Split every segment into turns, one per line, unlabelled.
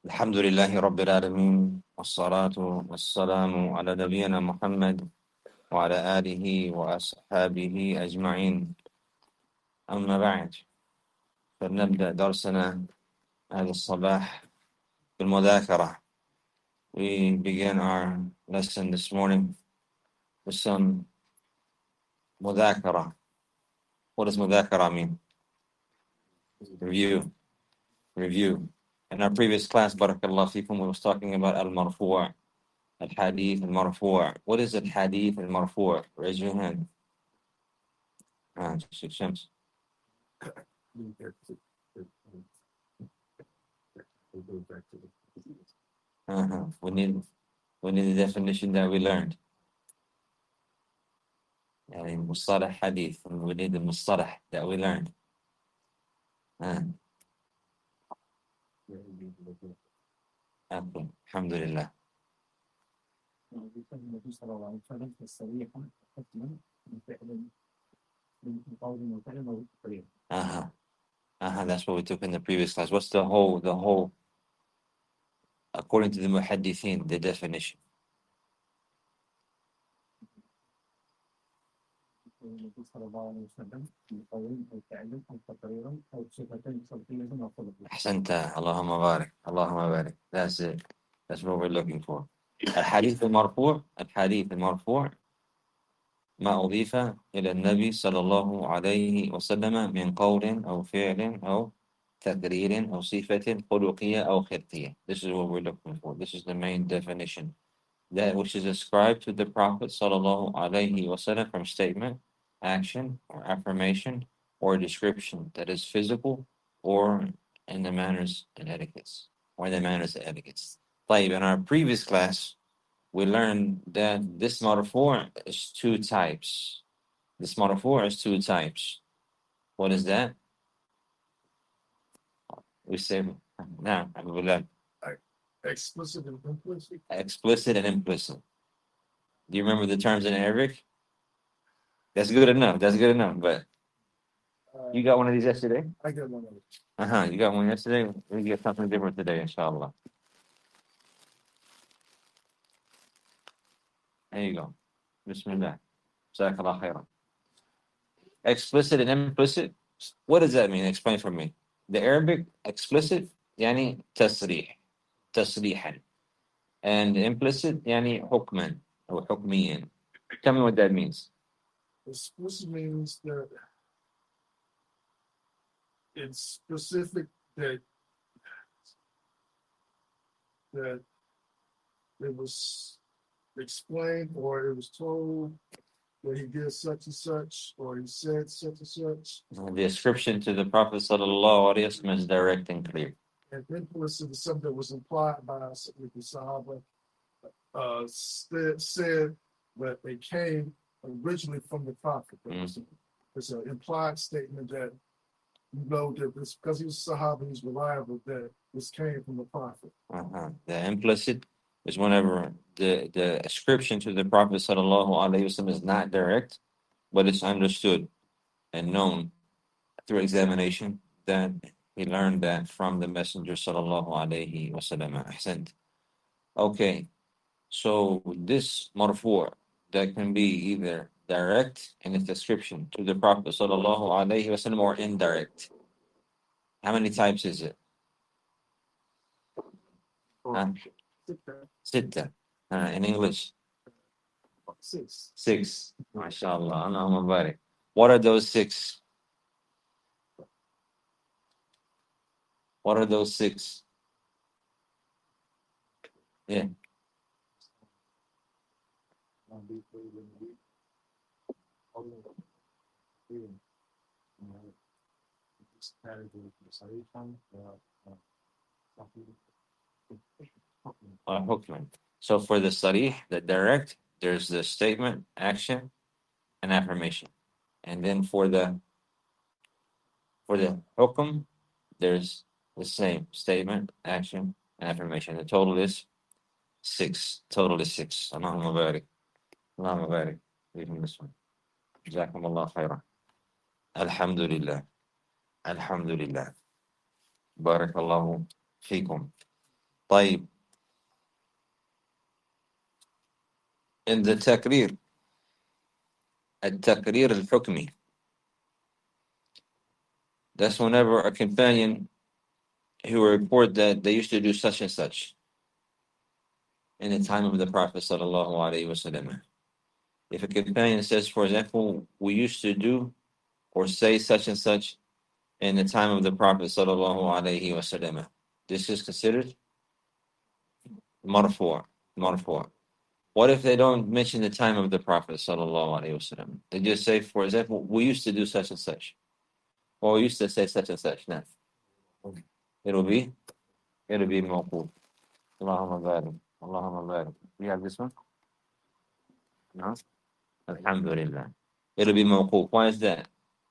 الحمد لله رب العالمين والصلاة والسلام على نبينا محمد وعلى آله وأصحابه أجمعين. أما بعد، فلنبدأ درسنا هذا الصباح بالمذاكرة. We began our lesson this morning with some مذاكرة. What does مذاكرة mean? Review. In our previous class, Barakallah Fikum, we was talking about al-marfu', al-hadith al-marfu'. What is al-hadith al-marfu'? Raise your hand. Sheikh Shams. We need the definition that we learned. يعني مصطلح حديث. We need the مصطلح that we learned. الحمد لله. That's what we took in the previous class. What's the whole, according to the muhaddithin, the definition? أحسنت. اللهم بارك. That's it. That's what we're looking for. الحديث المرفوع ما أضيف إلى النبي صلى الله عليه وسلم من قول أو فعل أو تقرير أو صفة خلقية أو خلقية. This is what we're looking for. This is the main definition. That which is ascribed to the Prophet صلى الله عليه وسلم from statement, action, or affirmation, or description that is physical or in the manners and etiquettes. طيب, in our previous class, we learned that this marfu' is two types. What is that? We say, now, explicit and implicit. Do you remember the terms in Arabic? That's good enough. But you got one of these yesterday? I got one of these. You got one yesterday? We get something different today, inshallah. There you go. Bismillah. Jazakallah khairan. Explicit and implicit. What does that mean? Explain for me. The Arabic explicit, يعني تصريحا. And implicit, يعني حكما or حكميا. Tell me what that means. Explicit means that it's specific, that it was explained or it was told that he did such and such, or he said such and such. The ascription to the Prophet ﷺ is direct and clear. And implicit is something that was implied by the Sahaba, said that they came originally from the Prophet. It's an implied statement that you know that this, because he was Sahaba, he's reliable, that this came from the Prophet. The implicit is whenever the ascription to the Prophet ﷺ is not direct, but it's understood and known through examination that he learned that from the Messenger ﷺ. Ahsant. Okay, so this marfu' that can be either direct in its description to the Prophet ﷺ or indirect. How many types is it? Sitta. In English? Six. MashaAllah. Allahumma barik. What are those six? Yeah. So for the sarih, the direct, there's the statement, action, and affirmation. And then for the hukm, there's the same statement, action, and affirmation. The total is six. Allahumma barik. Reading this one. Jazakumullah khairan. Alhamdulillah. Barakallahu fikum.
طيب in the تقرير التقرير الحكمي, that's whenever a companion who will report that they used to do such and such in the time of the Prophet sallallahu alaihi wasallam. If a companion says, for example, we used to do or say such and such in the time of the Prophet sallallahu alaihi wasallam, this is considered marfu'. Marfu'. What if they don't mention the time of the Prophet sallallahu alaihi wasallam? They just say, for example, we used to do such and such, or we used to say such and such. No, it'll be mawquf. Allahumma barik. Allahumma barik. You have this one? No? Alhamdulillah. It'll be mawquf. Why is that?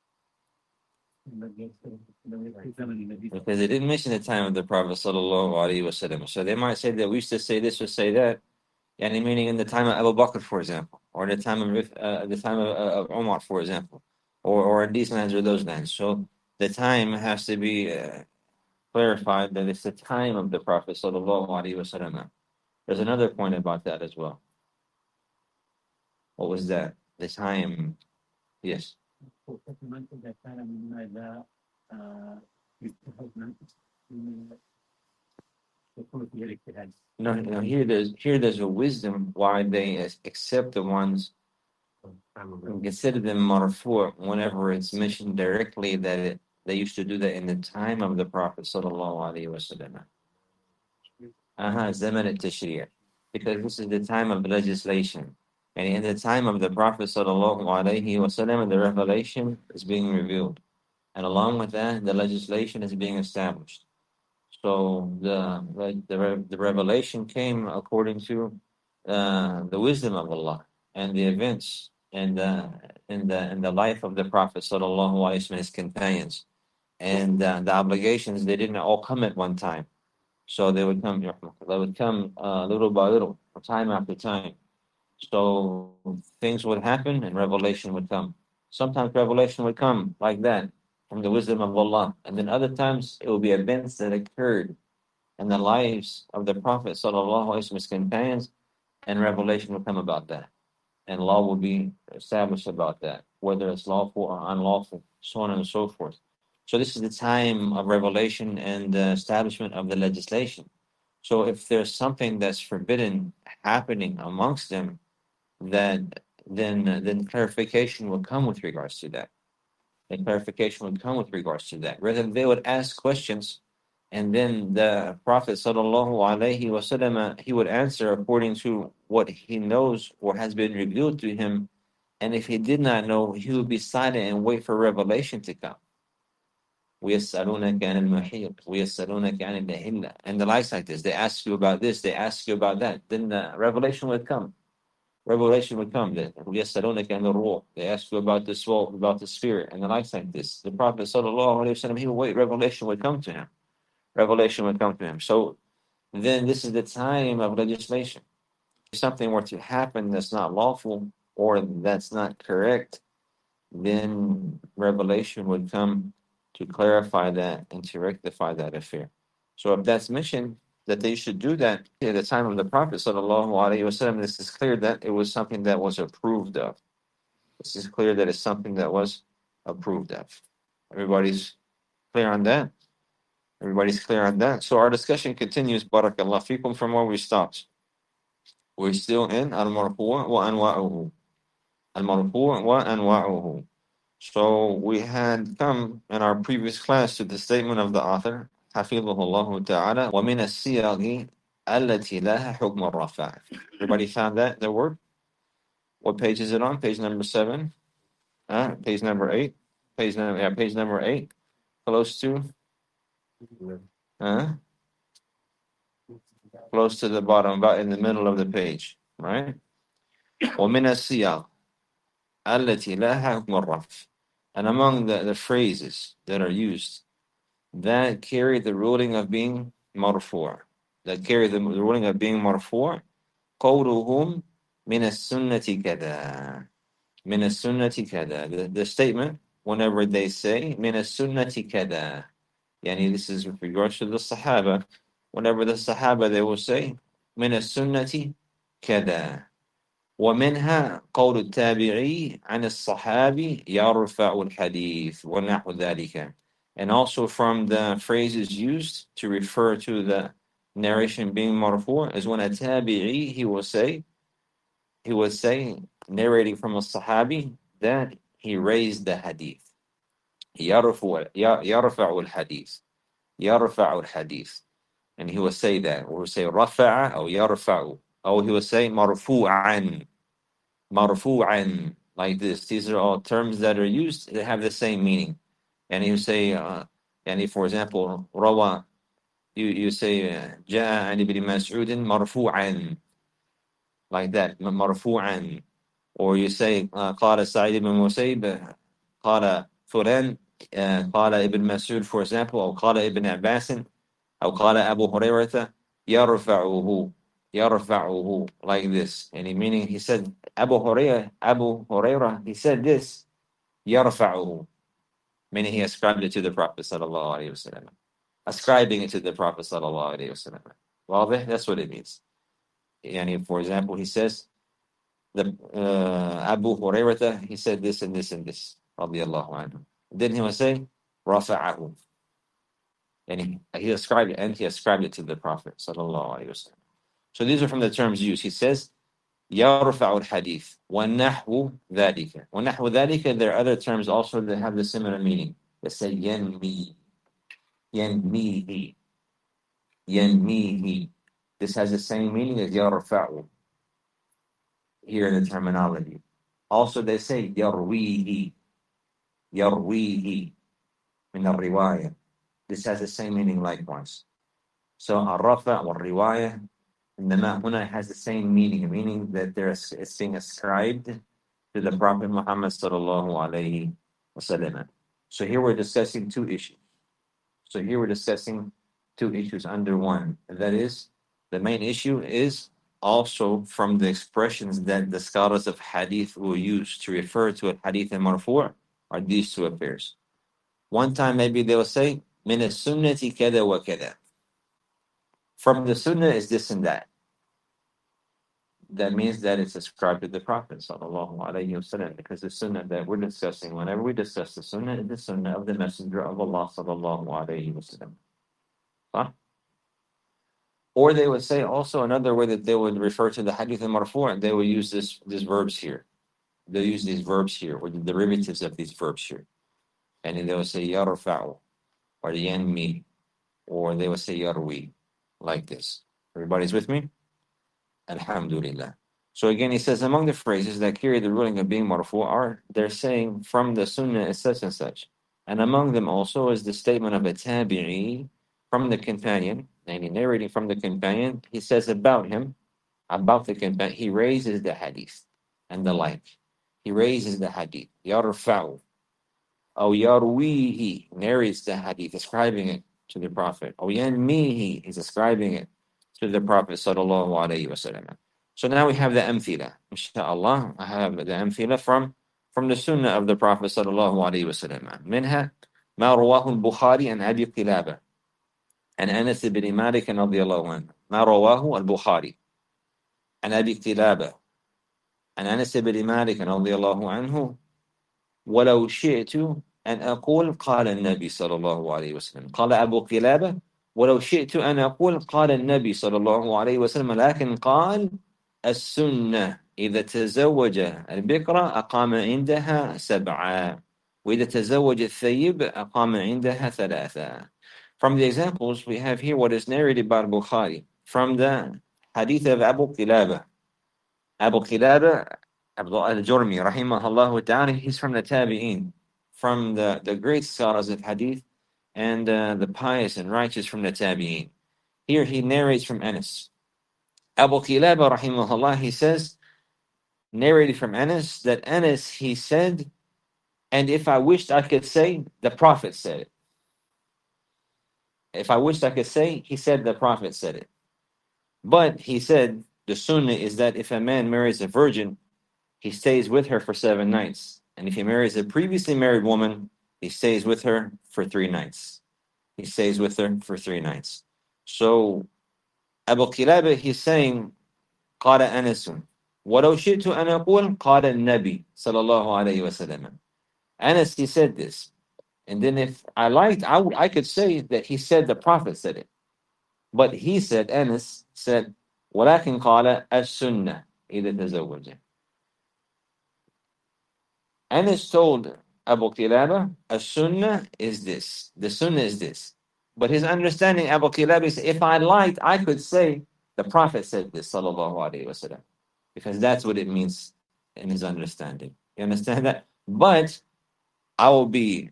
Because they didn't mention the time of the Prophet sallallahu alaihi wasallam. So they might say that we used to say this or say that, and meaning in the time of Abu Bakr, for example, or the time of Umar, for example, or in these lands or those lands. So the time has to be clarified that it's the time of the Prophet sallallahu alaihi wasallam. There's another point about that as well. What was that? The time. Yes. No, here there's a wisdom why they accept the ones and consider them marfu' whenever it's mentioned directly that they used to do that in the time of the Prophet sallallahu alaihi wasallam. Zaman al-tashri', because this is the time of legislation, and in the time of the Prophet sallallahu alaihi wasallam, the revelation is being revealed, and along with that, the legislation is being established. So the revelation came according to the wisdom of Allah and the events and in the life of the Prophet sallallahu alaihi wasallam and his companions, and the obligations, they didn't all come at one time. So they would come little by little, time after time. So things would happen and revelation would come. Sometimes revelation would come like that from the wisdom of Allah, and then other times it would be events that occurred in the lives of the Prophet sallallahu alaihi wasallam, his companions, and revelation would come about that, and law will be established about that, whether it's lawful or unlawful, so on and so forth. So this is the time of revelation and the establishment of the legislation. So if there's something that's forbidden happening amongst them, then clarification will come with regards to that. And clarification would come with regards to that. Rather, they would ask questions, and then the Prophet sallallahu alaihi wasallam, he would answer according to what he knows or has been revealed to him. And if he did not know, he would be silent and wait for revelation to come. وَيَسْأَلُونَكَ عَنِ الْمَحِيضِ وَيَسْأَلُونَكَ عَنِ الْأَهِلَّةِ, and the likes like this. They ask you about this, they ask you about that. Then the revelation would come. Revelation would come. Then وَيَسْأَلُونَكَ عَنِ الرُّوحِ, they ask you about the soul, about the spirit, and the likes like this. The Prophet sallallahu alaihi wasallam, he would wait. Revelation would come to him. Revelation would come to him. So then this is the time of legislation. If something were to happen that's not lawful or that's not correct, then revelation would come to clarify that and to rectify that affair. So if that's mentioned that they should do that at the time of the Prophet sallallahu alaihi wasallam, this is clear that it was something that was approved of. This is clear that it's something that was approved of. Everybody's clear on that? Everybody's clear on that? So our discussion continues, barakallah fikum, from where we stopped. We're still in al-marfu' wa anwa'uhu. Al-marfu' wa anwa'uhu. So we had come in our previous class to the statement of the author, حفظه الله تعالى, ومن الصيغ التي لها حكم الرفع. Everybody found that, the word? What page is it on? Page number 7? Page number 8? Page number 8. Close to? Close to the bottom, about in the middle of the page, right? ومن الصيغ التي لها حكم الرفع. And among the phrases that are used that carry the ruling of being marfu', that carry the ruling of being marfu', قولهم من السنة كذا. من السنة كذا. The statement, whenever they say من السنة كذا, yani this is with regards to the Sahaba, whenever the Sahaba they will say, من السنة كذا. ومنها قول التابعي عن الصحابي يرفع الحديث ونحو ذلك. And also from the phrases used to refer to the narration being marfu' is when a tabi'i he will say, narrating from a sahabi, that he raised the hadith. يرفع الحديث. يرفع الحديث. And he will say that, or he will say رفع أو يرفع, or he will say مرفوعا. مرفوعا, like this. These are all terms that are used that have the same meaning. And you say, and for example, روى, you say جاء عن ابن مسعود مرفوعا, like that, مرفوعا. Or you say قال سعيد بن مسيب قال فلان قال ابن مسعود, for example, أو قال ابن عباس أو قال أبو هريرة يرفعه, like this. And meaning he said Abu Hurairah, he said this, يرفعه, meaning he ascribed it to the Prophet sallallahu alaihi wasallam, ascribing it to the Prophet sallallahu alaihi wasallam. Well, that's what it means. And for example, he says the Abu Hurairah, he said this and this and this, radiyallahu anhu. Then he will say رفعه, and he ascribed it to the Prophet sallallahu alaihi wasallam. So these are from the terms used. He says يرفع الحديث ونحو ذلك. ونحو ذلك, there are other terms also that have the similar meaning. They say ينمي, ينميه. This has the same meaning as يرفع here in the terminology. Also they say يرويه من الرواية. This has the same meaning likewise. So الرفع والرواية, إنما هنا has the same meaning that it's being ascribed to the Prophet Muhammad sallallahu alaihi wasallam. So here we're discussing two issues. Under one. And that is, the main issue is also from the expressions that the scholars of hadith will use to refer to a hadith and marfu' are these two affairs. One time maybe they will say, من السنة كذا وكذا. From the sunnah is this and that. That means that it's ascribed to the Prophet sallallahu alaihi wasallam, because the sunnah that we're discussing, whenever we discuss the sunnah, is the sunnah of the Messenger of Allah sallallahu alaihi wasallam. Huh? Or they would say also another way that they would refer to the hadith and marfu', they will use these verbs here. They'll use these verbs here, or the derivatives of these verbs here. And then they will say yarfa'u, or yanmi, or they will say yarwi, like this. Everybody's with me? Alhamdulillah. So again, he says, among the phrases that carry the ruling of being marfu' are, they're saying from the sunnah is such and such. And among them also is the statement of a tabi'i from the companion, and narrating from the companion, he says about the companion, he raises the hadith and the like. He raises the hadith. Yarfa'u. Or yarwihi, narrates the hadith, ascribing it to the Prophet. Or yanmihi, he's ascribing it to the Prophet sallallahu alaihi wasallam. So now we have the amthila. Inshallah, I have the amthila from the sunnah of the Prophet sallallahu alaihi wasallam. Minha ma rawahu al-Bukhari an Abi Qilaba and Anas ibn Malik radiyallahu anhu. Ma rawahu al-Bukhari an Abi Qilaba and Anas ibn Malik radiyallahu anhu. ولو شئت أن أقول قال النبي صلى الله عليه وسلم. قال أبو قلابة ولو شئت أن أقول قال النبي صلى الله عليه وسلم، لكن قال السنة إذا تزوج البكرة أقام عندها 7 وإذا تزوج الثيب أقام عندها 3. From the examples we have here what is narrated by Bukhari from the hadith of Abu Qilaba. Abu Qilaba Abdullah al-Jurmi, rahimahullah ta'ala, he's from the Tabi'een, from the great scholars of hadith and the pious and righteous from the Tabi'een. Here he narrates from Anas. Abu Qilaba, rahimahullah, he says, narrated from Anas, that Anas, he said, and if I wished I could say, the Prophet said it. If I wished I could say, he said the Prophet said it. But he said, the sunnah is that if a man marries a virgin, he stays with her for 7 nights. And if he marries a previously married woman, he stays with her for 3 nights. So Abu Qilaba, he's saying, قال أنس ولو شئت أن أقول قال النبي صلى الله عليه وسلم. Anas, he said this. And then if I liked, I could say that he said the Prophet said it. But he said, Anas said, ولكن قال السنة إذا تزوج. Anas told Abu Qilaba, السنة is this. The sunnah is this. But his understanding, Abu Qilaba, is if I liked, I could say the Prophet said this, sallallahu alaihi wasallam, because that's what it means in his understanding. You understand that? But I will be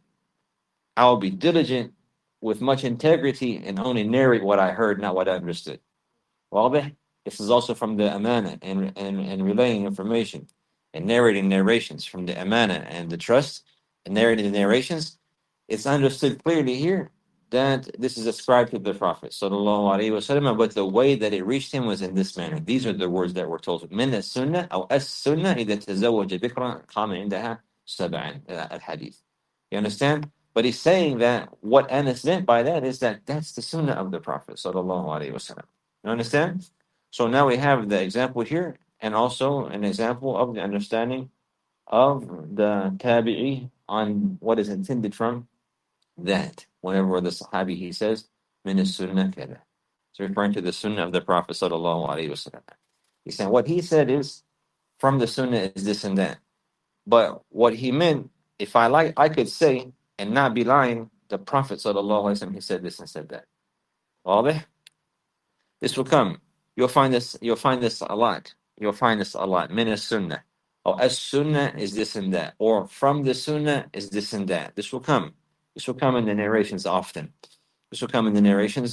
diligent with much integrity and only narrate what I heard, not what I understood. واضح? This is also from the amana and relaying information and narrating narrations from the amana and the trust and narrating the narrations. It's understood clearly here that this is ascribed to the Prophet sallallahu alaihi wasallam, but the way that it reached him was in this manner. These are the words that were told. من السنة أو السنة إذا تزوج بكرا قام عندها سبعا الحديث. You understand? But he's saying that what Anas meant by that is that that's the sunnah of the Prophet sallallahu alaihi wasallam. You understand? So now we have the example here, and also an example of the understanding of the tabi'i on what is intended from that. Whenever the Sahabi he says, min sunnah kada. It's referring to the sunnah of the Prophet sallallahu alaihi wasallam. He's saying what he said is from the sunnah is this and that. But what he meant, if I like, I could say and not be lying. The Prophet sallallahu alaihi wasallam he said this and said that. واضح? This will come. You'll find this a lot. You'll find this a lot. Min as-sunnah. Or as-sunnah is this and that. Or from the sunnah is this and that. This will come. This will come in the narrations often. This will come in the narrations.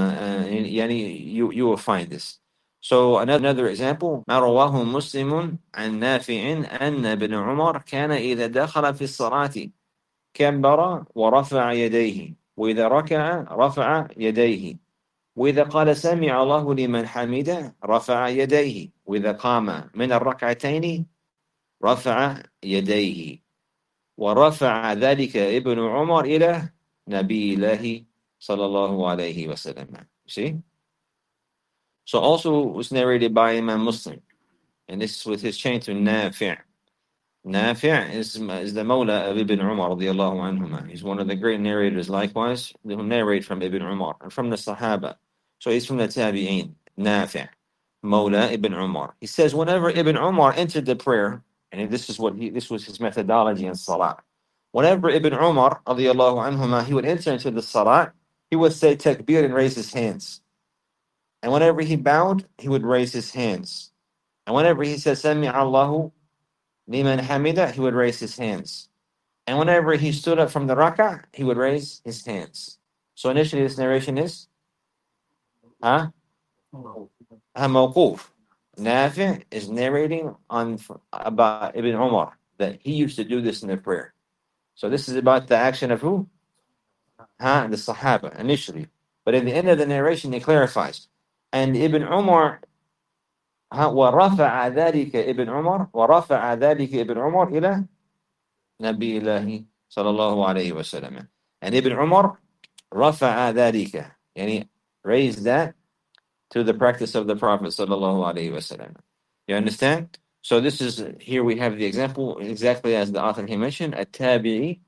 You will find this. So another example. ما رواه مسلم عن نافع أن ابن عمر كان إذا دخل في الصلاة كبر ورفع يديه وإذا ركع رفع يديه وإذا قال سمع الله لمن حمده رفع يديه وإذا قام من الركعتين رفع يديه ورفع ذلك ابن عمر إلى نبي الله صلى الله عليه وسلم. See? So also was narrated by Imam Muslim, and this is with his chain to Nafi'. Nafi' is the Mawla of Ibn Umar radiallahu anhuma. He's one of the great narrators likewise who narrate from Ibn Umar and from the Sahaba. So he's from the Tabi'een, Nafi', Mawla Ibn Umar. He says whenever Ibn Umar entered the prayer, and this was his methodology in Salah. Whenever Ibn Umar radiallahu anhuma, he would enter into the Salah, he would say takbir and raise his hands. And whenever he bowed, he would raise his hands. And whenever he said Sami Allahu liman hamida, he would raise his hands. And whenever he stood up from the rak'ah, he would raise his hands. So initially this narration is mawquf. Nafi' is narrating about Ibn Umar that he used to do this in the prayer. So this is about the action of who? The Sahaba initially. But at the end of the narration he clarifies. And Ibn Umar ورفع ذلك ابن عمر إلى نبي الله صلى الله عليه وسلم. And Ibn Umar رفع ذلك, يعني raised that to the practice of the Prophet صلى الله عليه وسلم. You understand? So this is, here we have the example exactly as the author he mentioned, a tabi'i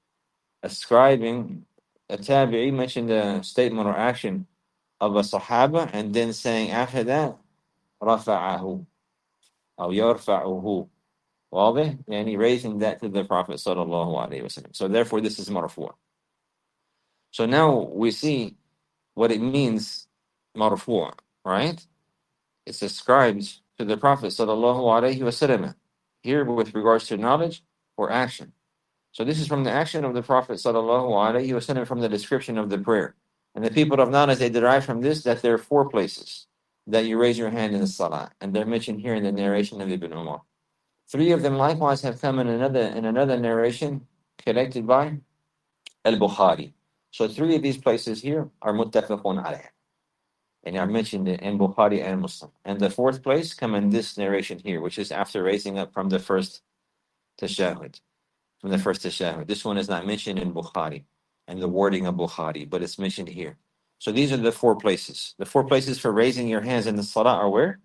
mentioned the statement or action of a Sahaba and then saying after that رفعه أو يرفعه. واضح? يعني raising that to the Prophet sallallahu alaihi wasallam. So therefore this is marfu'. So now we see what it means marfu', right? It's ascribed to the Prophet sallallahu alaihi wasallam here with regards to knowledge or action. So this is from the action of the Prophet sallallahu alaihi wasallam from the description of the prayer. And the people of knowledge, they derive from this that there are 4 places that you raise your hand in the salah, and they're mentioned here in the narration of Ibn Umar. 3 of them likewise have come in another narration collected by Al-Bukhari. So 3 of these places here are muttafaqun alayh, and are mentioned in Bukhari and Muslim. And the 4th place come in this narration here, which is after raising up from the first tashahhud. This one is not mentioned in Bukhari and the wording of Bukhari, but it's mentioned here. So these are the four places. The four places for raising your hands in the salah are where?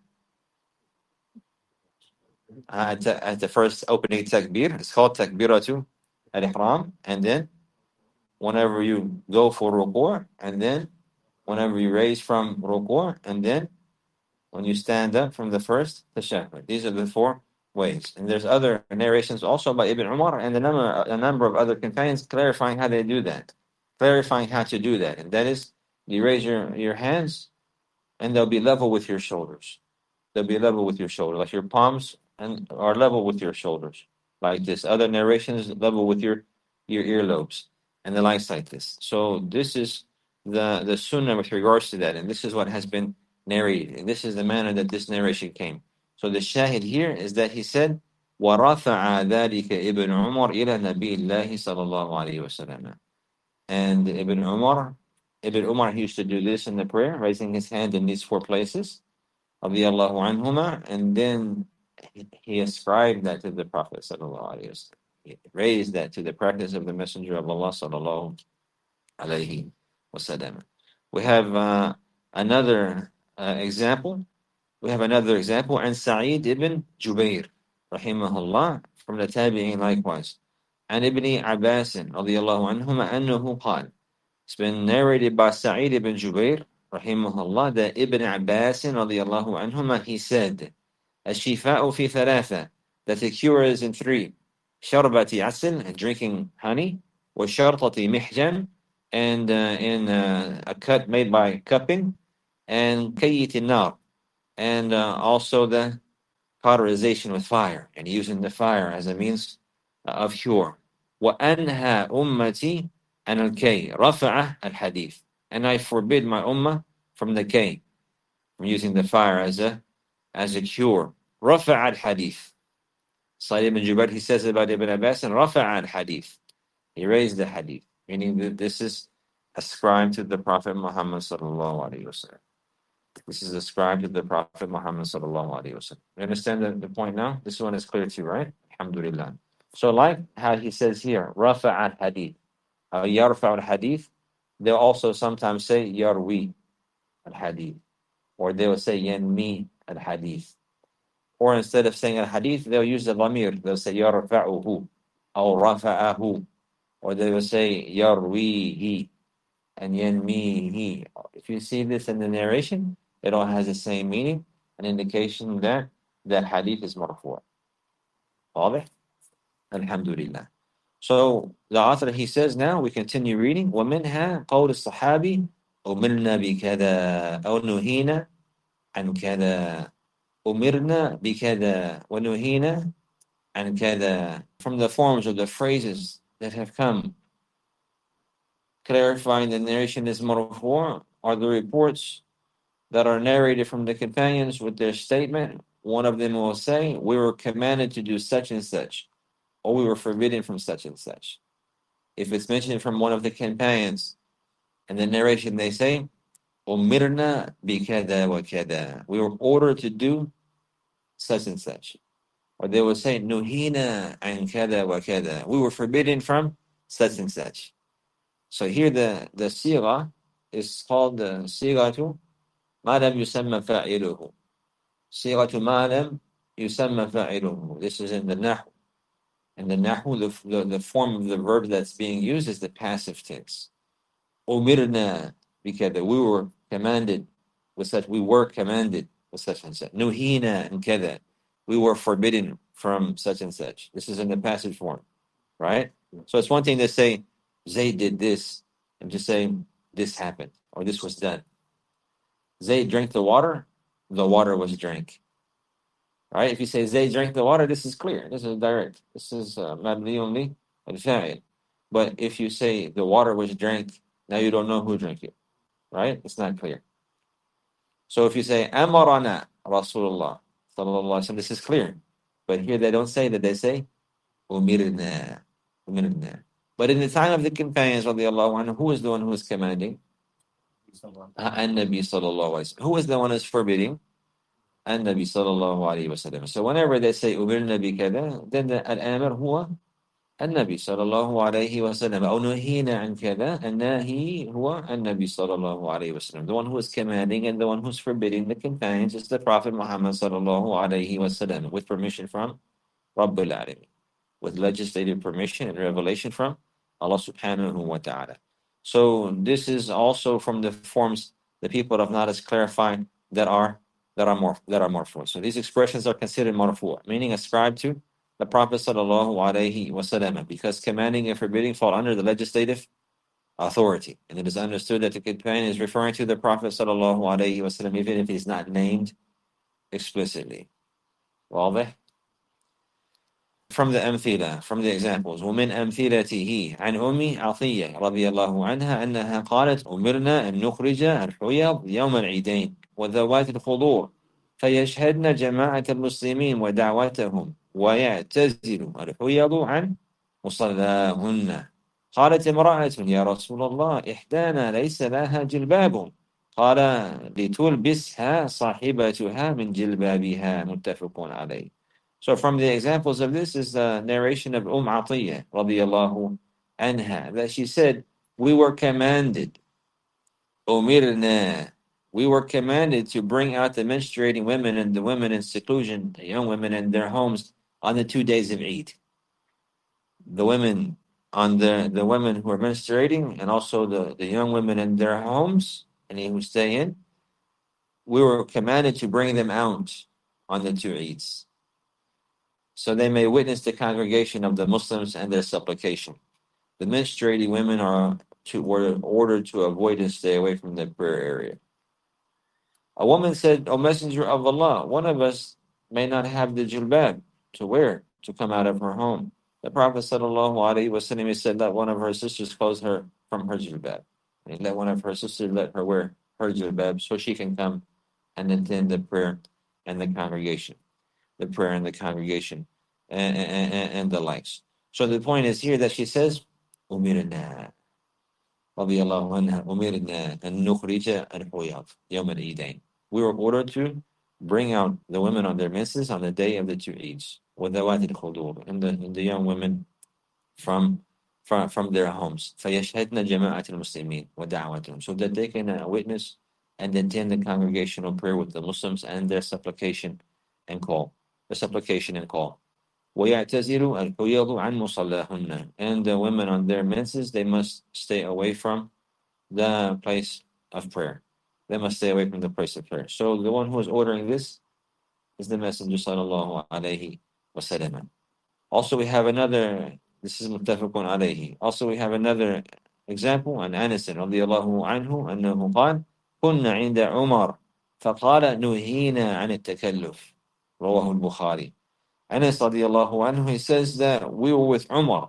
At the first opening takbir, it's called takbiratu al-ihram, and then whenever you go for ruku', and then whenever you raise from ruku', and then when you stand up from the first tashahhud. These are the four ways. And there's other narrations also by Ibn Umar and a number of other companions clarifying how they do that, clarifying how to do that. And that is, you raise your hands and they'll be level with your shoulders. They'll be level with your shoulder, like your palms and are level with your shoulders, like this. Other narrations level with your earlobes and the likes like this. So this is the sunnah with regards to that, and this is what has been narrated. And this is the manner that this narration came. So the shahid here is that he said, وَرَفَعَ ذَلِكَ ابن عمر إلى نبي الله صلى الله عليه وسلم. And Ibn Umar, he used to do this in the prayer, raising his hand in these four places, radiallahu anhuma, and then he ascribed that to the Prophet sallallahu alaihi wasallam. He raised that to the practice of the Messenger of Allah sallallahu alaihi wasallam. We have another example. We have another example, and Sa'id ibn Jubair, rahimahullah, from the Tabi'in likewise. And Ibn Abbas, radiallahu anhuma, أنه قال. It's been narrated by Sa'id ibn Jubair, rahimahullah, that Ibn Abbas, radiallahu anhuma, he said, الشفاء في ثلاثة, that the cure is in three. شربة عسل, drinking honey, وشرطة محجن, and in a cut made by cupping, and كيت النار, and also the cauterization with fire, and using the fire as a means of cure. وأنهى أمتي عن الكي رفع الحديث, and I forbid my ummah from the kay, from using the fire as a cure. رفع الحديث. Sa'id ibn Jubair, he says about Ibn Abbas, and رفع الحديث, he raised the hadith, meaning that this is ascribed to the Prophet Muhammad sallallahu alaihi wasallam. This is ascribed to the Prophet Muhammad sallallahu alaihi wasallam. You understand the point now? This one is clear to you, right? Alhamdulillah. So like how he says here, rafa' al-hadith, yarfa' al-hadith, they'll also sometimes say yarwi al-hadith, or they will say yanmi al-hadith. Or instead of saying al-hadith, they'll use the lamir. They'll say yarfa'uhu, or rafa'ahu, or they will say yarwihi and yanmihi. If you see this in the narration, it all has the same meaning, an indication that that hadith is marfu'. واضح? Alhamdulillah. So the author, he says now, we continue reading, وَمِنْهَا قَوْلُ الصَّحَابِ أُمِرْنَا بِكَذَا أَوْ نُهِينَا عَنْ كَذَا أُمِرْنَا بِكَذَا وَنُهِينَا عَنْ كَذَا. From the forms of the phrases that have come clarifying the narration is marfu' are the reports that are narrated from the companions with their statement. One of them will say, we were commanded to do such and such, or we were forbidden from such and such. If it's mentioned from one of the companions, and the narration they say, Umirna bikada wa kada, we were ordered to do such and such. Or they will say, Nuhina an kada wa kada, we were forbidden from such and such. So here the sigha is called the sighatu ma lam yusamma fa'iluhu. Sighatu ma lam yusamma fa'iluhu. This is in the Nahu. In the Nahu, the form of the verb that's being used is the passive tense. Umirna, because we were commanded with such, we were commanded with such and such. Nuhina and kada, we were forbidden from such and such. This is in the passive form, right? So it's one thing to say, Zayd did this, and just say, this happened, or this was done. Zayd drank the water was drank. Right? If you say Zayd drank the water, this is clear. This is direct. This is mabni only al-fa'il. But if you say the water was drank, now you don't know who drank it. Right? It's not clear. So if you say Amarana Rasulullah sallallahu alaihi wasallam, this is clear. But here they don't say that, they say Umirna. Umirna. But in the time of the companions, radiallahu anhu, who is the one who is commanding? An-Nabi sallallahu alaihi wasallam. Who is the one who is forbidding? An-Nabi sallallahu alaihi wasallam. So whenever they say Umirna bi kada, then the al-amir huwa النبي صلى الله عليه وسلم أو نهينا عن كذا. الناهي هو النبي صلى الله عليه وسلم. The one who is commanding and the one who is forbidding the companions is the Prophet Muhammad صلى الله عليه وسلم, with permission from Rabbul Alamin, with legislative permission and revelation from Allah subhanahu wa ta'ala. So this is also from the forms the people of knowledge clarified that are marfu'. So these expressions are considered marfu', meaning ascribed to the Prophet sallallahu alaihi wasallam, because commanding and forbidding fall under the legislative authority, and it is understood that the companion is referring to the Prophet sallallahu alaihi wasallam, even if he's not named explicitly. واضح? From the amthila, from the examples, ومن أمثلته عن أم عطية رضي الله عنها أنها قالت أمرنا أن نخرج الحيض يوم العيدين وذوات الخضور فيشهدن جماعة المسلمين ودعوتهم ويعتزل الحيض عن مصلاهن. قالت امرأة يا رسول الله إحدانا ليس لها جلباب. قال لتلبسها صاحبتها من جلبابها. متفق عليه. So from the examples of this is the narration of Atiyah radiyallahu anha, that she said, we were commanded, umirna, we were commanded to bring out the menstruating women and the women in seclusion, the young women in their homes on the 2 days of Eid. The women the women who are menstruating and also the young women in their homes and who stay in, we were commanded to bring them out on the 2 Eids, so they may witness the congregation of the Muslims and their supplication. The menstruating women were ordered to avoid and stay away from the prayer area. A woman said, O Messenger of Allah, one of us may not have the jilbab to wear to come out of her home. The Prophet ﷺ said, let one of her sisters close her from her jilbab. And let one of her sisters let her wear her jilbab so she can come and attend the prayer and the congregation. The prayer in the congregation and the likes. So the point is here that she says, Umirna, radiyallahu anha, Umirna an nukhrija al-huyad yawm al-eidain. We were ordered to bring out the women on their menses on the day of the 2 Eids, وذوات الخدور, and the young women from their homes. فيشهدن جماعة المسلمين ودعوتهم, so that they can witness and attend the congregational prayer with the Muslims and their supplication and call. The supplication and call. وَيَعْتَزِلُ الْحُيَضُ عَنْ مُصَلَّاهُنَّ, and the women on their menses, they must stay away from the place of prayer. They must stay away from the place of prayer. So the one who is ordering this is the Messenger sallallahu alayhi wa sallam. Also we have another, this is muttafaqun alayhi. Also we have another example, عن أنس رضي الله عنه أنه قال كنا عند عمر فقال نهينا عن التكلف. رواه البخاري. Anas radiallahu anhu, he says that we were with Umar,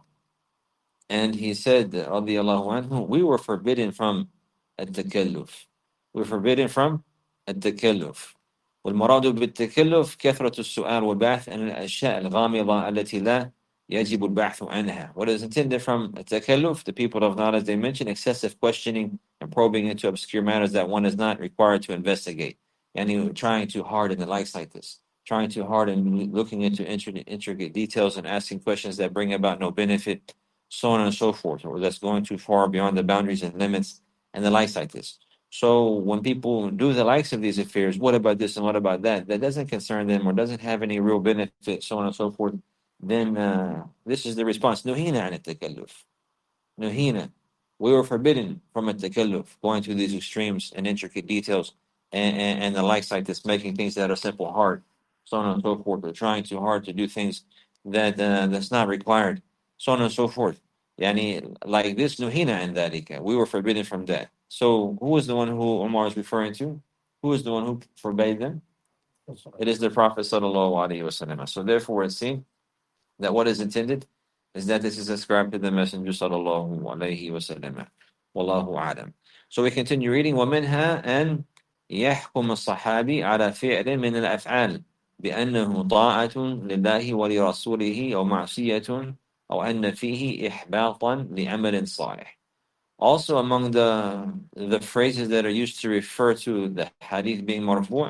and he said radiallahu anhu, we were forbidden from التكلف. We were forbidden from التكلف. والمراد بالتكلف كثرة السؤال والبحث عن الأشياء الغامضة التي لا يجب البحث عنها. What is intended from التكلف, the people of knowledge, they mention excessive questioning and probing into obscure matters that one is not required to investigate, and trying too hard in the likes like this. Trying too hard and looking into intricate details and asking questions that bring about no benefit, so on and so forth, or that's going too far beyond the boundaries and limits and the likes like this. So when people do the likes of these affairs, what about this and what about that, that doesn't concern them or doesn't have any real benefit, so on and so forth, then this is the response. Nuhina an at-takalluf. Nuhina. We were forbidden from at-takalluf, going to these extremes and intricate details and the likes like this, making things that are simple hard, so on and so forth, or trying too hard to do things that's not required, so on and so forth. Yani, like this, nuhina and dhalika, we were forbidden from that. So who is the one who Umar is referring to? Who is the one who forbade them? It is the Prophet sallallahu alaihi wasallam. So therefore, it seems that what is intended is that this is ascribed to the Messenger sallallahu alaihi wasallam. Wallahu a'lam. So we continue reading. وَمِنْهَا أَنْ يَحْكُمَ الصَّحَابي عَلَى فِعْلٍ مِنَ الْأَفْعَالِ بأنه طاعة لله ولرسوله أو معصية أو أن فيه إحباطا لعمل صالح. Also among the phrases that are used to refer to the hadith being marfu',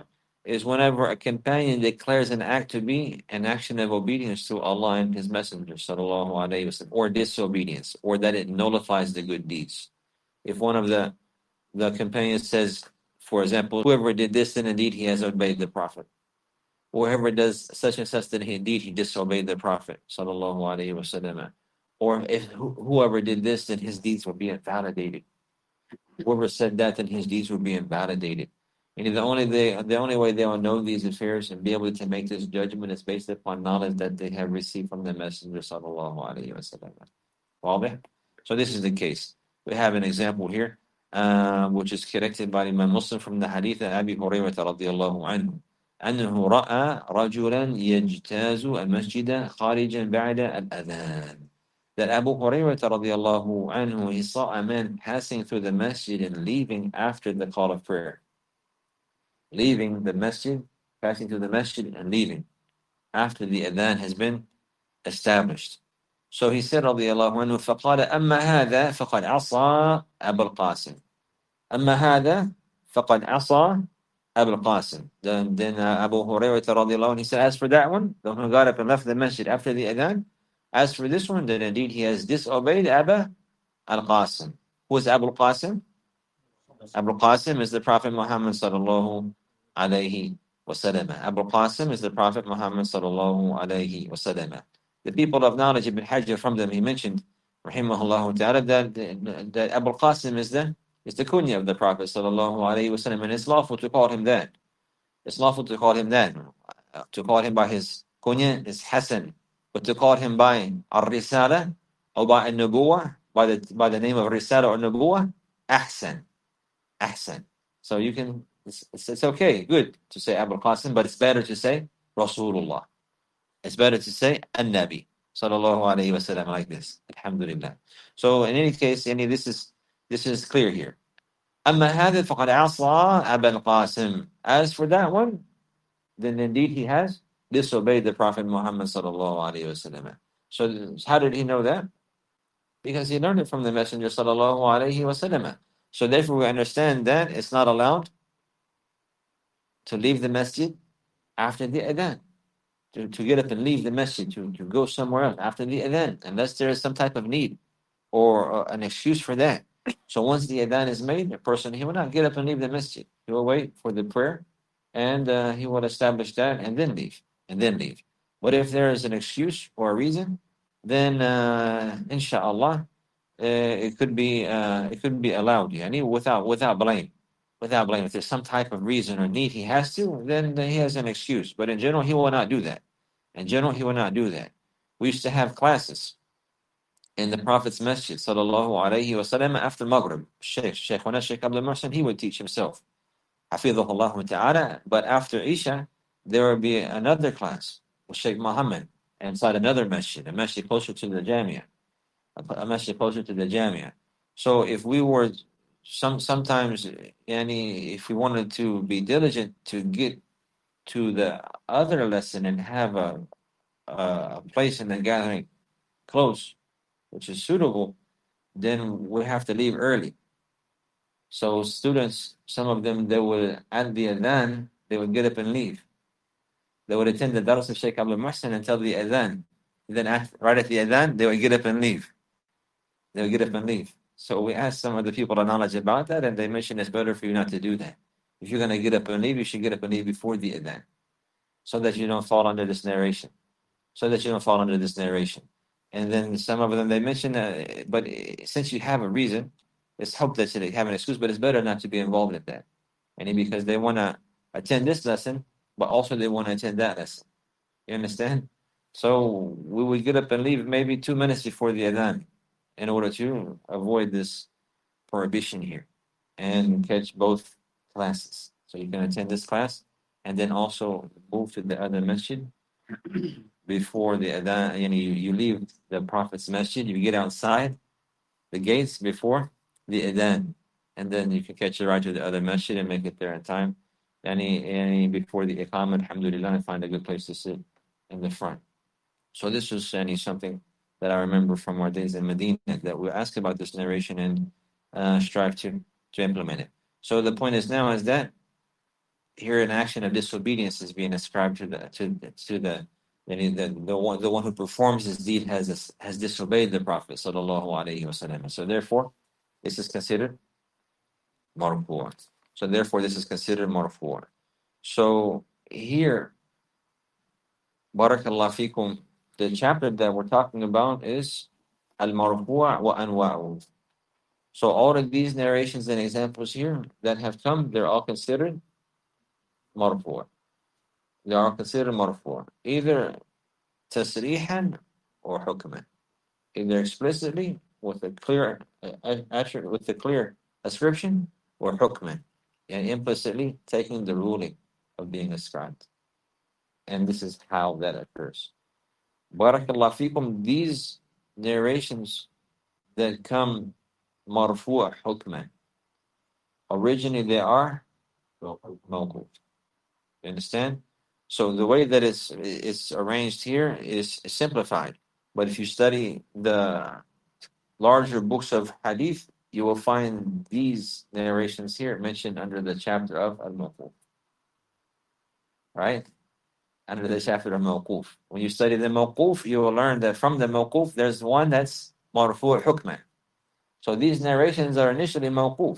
is whenever a companion declares an act to be an action of obedience to Allah and His Messenger, sallallahu alaihi wasallam, or disobedience, or that it nullifies the good deeds. If one of the companions says, for example, whoever did this, then indeed he has obeyed the Prophet. Whoever does such and such, then indeed he disobeyed the Prophet, sallallahu alaihi wasallam. Or if whoever did this, then his deeds will be invalidated. Whoever said that, then his deeds will be invalidated. And the only way they will know these affairs and be able to make this judgment is based upon knowledge that they have received from the Messenger, sallallahu alaihi wasallam. Wazi? So this is the case. We have an example here, which is connected by Imam Muslim from the hadith of Abi Hurairah radiallahu anhu. أنه رأى رجلا يجتاز المسجد خارجا بعد الأذان. That Abu Hurairah radiallahu anhu, he saw a man passing through the masjid and leaving after the call of prayer. Leaving the masjid, passing through the masjid and leaving after the adhan has been established. So he said radiallahu anhu, فقال أما هذا فقد عصى أبا القاسم. أما هذا فقد عصى أبا القاسم. Then Abu Hurairah radiallahu anhu, he said, as for that one, the one who got up and left the masjid after the adhan, as for this one, then indeed he has disobeyed Abu al-Qasim. Who is Abu al-Qasim? Abu al-Qasim is the Prophet Muhammad sallallahu alayhi wasallam. Abu al-Qasim is the Prophet Muhammad sallallahu alayhi wasallam. The people of knowledge, Ibn Hajar, from them, he mentioned, rahimahullah ta'ala, that Abu al-Qasim is the kunya of the Prophet sallallahu alayhi wasallam, and it's lawful to call him that. It's lawful to call him that. To call him by his kunya is Hasan, but to call him by al-Risala or by al-Nubuwah, by the name of Risala or Nubuwah, Ahsan. Ahsan. So you can, it's okay, good to say Abu al-Qasim, but it's better to say Rasulullah. It's better to say An-Nabi sallallahu alayhi wasallam, like this. Alhamdulillah. So in any case, this is clear here. أما هذا فقد عصى أبا القاسم. As for that one, then indeed he has disobeyed the Prophet Muhammad sallallahu alayhi wasallam. So how did he know that? Because he learned it from the Messenger sallallahu alayhi wasallam. So therefore we understand that it's not allowed to leave the masjid after the adhan. To get up and leave the masjid, to go somewhere else after the adhan, unless there is some type of need or an excuse for that. So once the adhan is made, a person, he will not get up and leave the masjid. He will wait for the prayer, and he will establish that and then leave. But if there is an excuse or a reason, then inshallah, it could be allowed, without blame. Without blame. If there's some type of reason or need he has to, then he has an excuse. But in general, he will not do that. We used to have classes in the Prophet's Masjid, sallallahu alayhi wasallam, after Maghrib. Sheikh Abdul Muhsin, he would teach himself. Hafidhahullah ta'ala. But after Isha, there would be another class with Sheikh Muhammad inside another masjid, a masjid closer to the Jamia. So if we were sometimes, if we wanted to be diligent to get to the other lesson and have a place in the gathering close, which is suitable, then we have to leave early. So students, some of them, they would, at the adhan, they would get up and leave. They would attend the dars of Sheikh Abdul Muhsin until the adhan. Then right at the adhan, they would get up and leave. So we asked some of the people of knowledge about that, and they mentioned it's better for you not to do that. If you're going to get up and leave, you should get up and leave before the adhan, so that you don't fall under this narration. And then some of them, they mentioned, but since you have a reason, it's hope that you have an excuse, but it's better not to be involved in that. And because they want to attend this lesson, but also they want to attend that lesson. You understand? So we would get up and leave maybe 2 minutes before the adhan in order to avoid this prohibition here and catch both classes. So you can attend this class and then also move to the other masjid before the adhan. You leave the Prophet's masjid, you get outside the gates before the adhan, and then you can catch a ride to the other masjid and make it there in time. Before the iqamah, alhamdulillah, and find a good place to sit in the front. So this was something that I remember from our days in Medina, that we ask about this narration and strive to implement it. So the point is now is that here an action of disobedience is being ascribed to the one who performs this deed has disobeyed the Prophet sallallahu alaihi wasallam. So therefore, this is considered marfu'. So therefore, this is considered marfu'. So here, barakallah fikum, the chapter that we're talking about is al-marfu' wa anwa'u. So all of these narrations and examples here that have come, they're all considered marfu'. They are considered marfu', either tasrihan or hukman, either explicitly with a clear with a clear ascription, or hukman, and implicitly taking the ruling of being ascribed. And this is how that occurs. Barakallah fikum, these narrations that come marfu' hukman, originally they are mawquf. You understand? So the way that it's arranged here is simplified. But if you study the larger books of hadith, you will find these narrations here mentioned under the chapter of al-mawquf. Right? Under the chapter of mawquf. When you study the mawquf, you will learn that from the mawquf, there's one that's marfu' hukman. So these narrations are initially mawquf.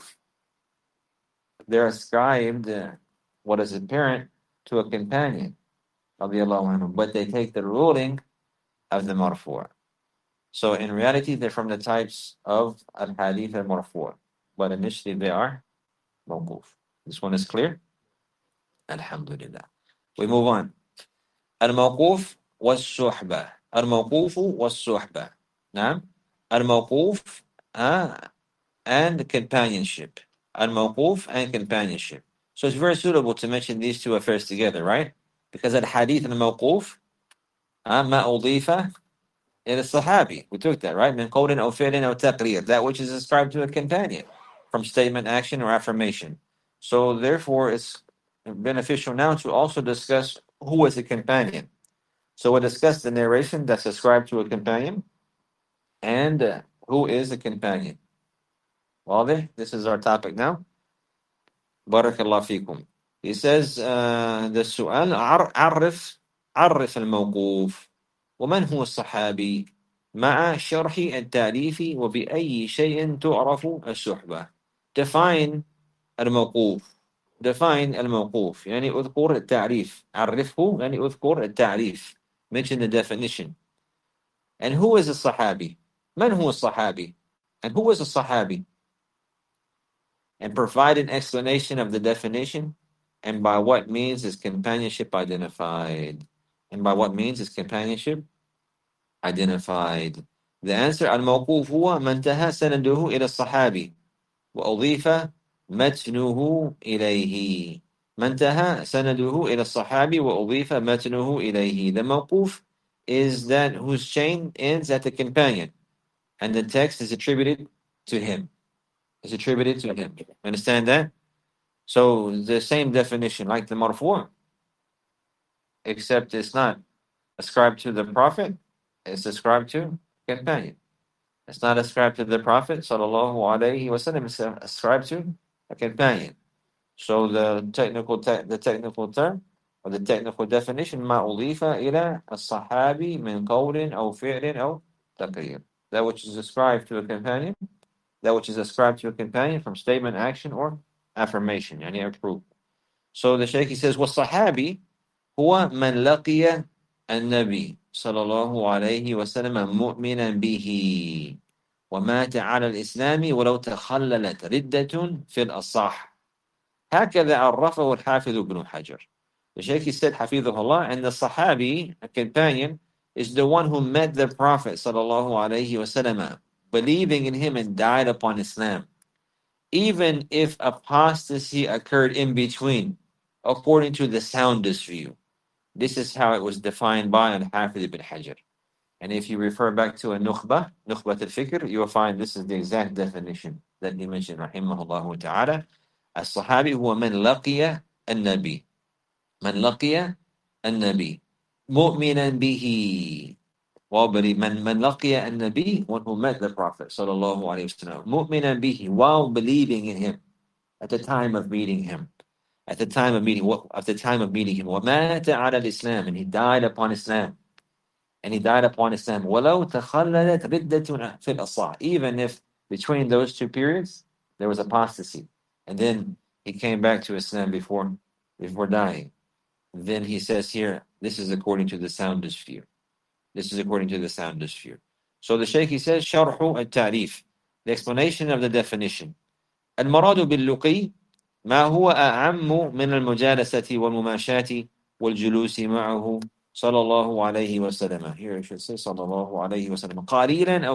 They're ascribed, what is apparent, to a companion, but they take the ruling of the marfu'. So in reality, they're from the types of al-hadith al-marfu', but initially they are mawquf. This one is clear? Alhamdulillah. We move on. Al-mawquf was-suhbah. Al-mawquf was-suhbah. Naam. Al-mawquf and companionship. Al-mawquf and companionship. So it's very suitable to mention these two affairs together, right? Because al-hadith al-mawquf ma udifa ila sahabi. We took that, right? Min qawlin aw fi'lin aw taqrir. That which is ascribed to a companion from statement, action, or affirmation. So therefore, it's beneficial now to also discuss who is a companion. So we'll discuss the narration that's ascribed to a companion and who is a companion. Wazi? This is our topic now. Barakallah fikum. He says, the su'al, عرف الموقوف ومن هو الصحابي مع شرح التعريف وبأي شيء تعرف الصحبة. Define الموقوف. Define الموقوف. يعني اذكر التعريف. عرفه يعني اذكر التعريف. Mention the definition. And who is a sahabi? من هو الصحابي? And who is a sahabi? And provide an explanation of the definition and by what means is companionship identified. And by what means is companionship identified. The answer, al-mawquf huwa man taha sanaduhu ila as-sahabi wa udhifa matnuhu ilayhi. Man taha sanaduhu ila as-sahabi wa udhifa matnuhu ilayhi. The mawquf is that whose chain ends at the companion and the text is attributed to him. Is attributed to him. Understand that? So the same definition like the marfu', except it's not ascribed to the Prophet, it's ascribed to companion. It's not ascribed to the Prophet sallallahu alaihi wasallam, it's ascribed to a companion. So the technical term or the technical definition, ما أضيف إلى الصحابي من قول أو فعل أو تقرير. That which is ascribed to a companion, that which is ascribed to a companion from statement, action, or affirmation, يعني approve. So the Shaykh, he says, والصحابي هو من لقي النبي صلى الله عليه وسلم مؤمنا به ومات على الإسلام ولو تخللت ردة في الأصح. هكذا عرفه الحافظ ابن حجر. The Shaykh, he said, حفظه and the Sahabi, a companion, is the one who met the Prophet صلى الله عليه وسلم, believing in him and died upon Islam, even if apostasy occurred in between, according to the soundest view. This is how it was defined by Al-Hafidh ibn Hajar. And if you refer back to a Nukhbah al-Fikr, you will find this is the exact definition that he mentioned, rahimahullah ta'ala. As-sahabi huwa man laqiya an-nabi. Man laqiya an-nabi. Mu'minan bihi. Man laqiya an-nabi, one who met the Prophet sallallahu alayhi wa sallam. Mu'minan bihi, while believing in him at the time of meeting him. at the time of meeting him. وَمَاتَ عَلَى الْإِسْلَامِ, and he died upon Islam. وَلَوْ تَخَلَّلَتْ رِدَّةٌ فِي الْأَصَحِّ, even if between those two periods there was apostasy, and then he came back to Islam before dying. Then he says here, this is according to the soundest view. So the Shaykh, he says, شرح التعريف, the explanation of the definition. المراد باللقي ما هو أعم من المجالسة والمماشاة والجلوس معه صلى الله عليه وسلم. Here I should say صلى الله عليه وسلم. قليلا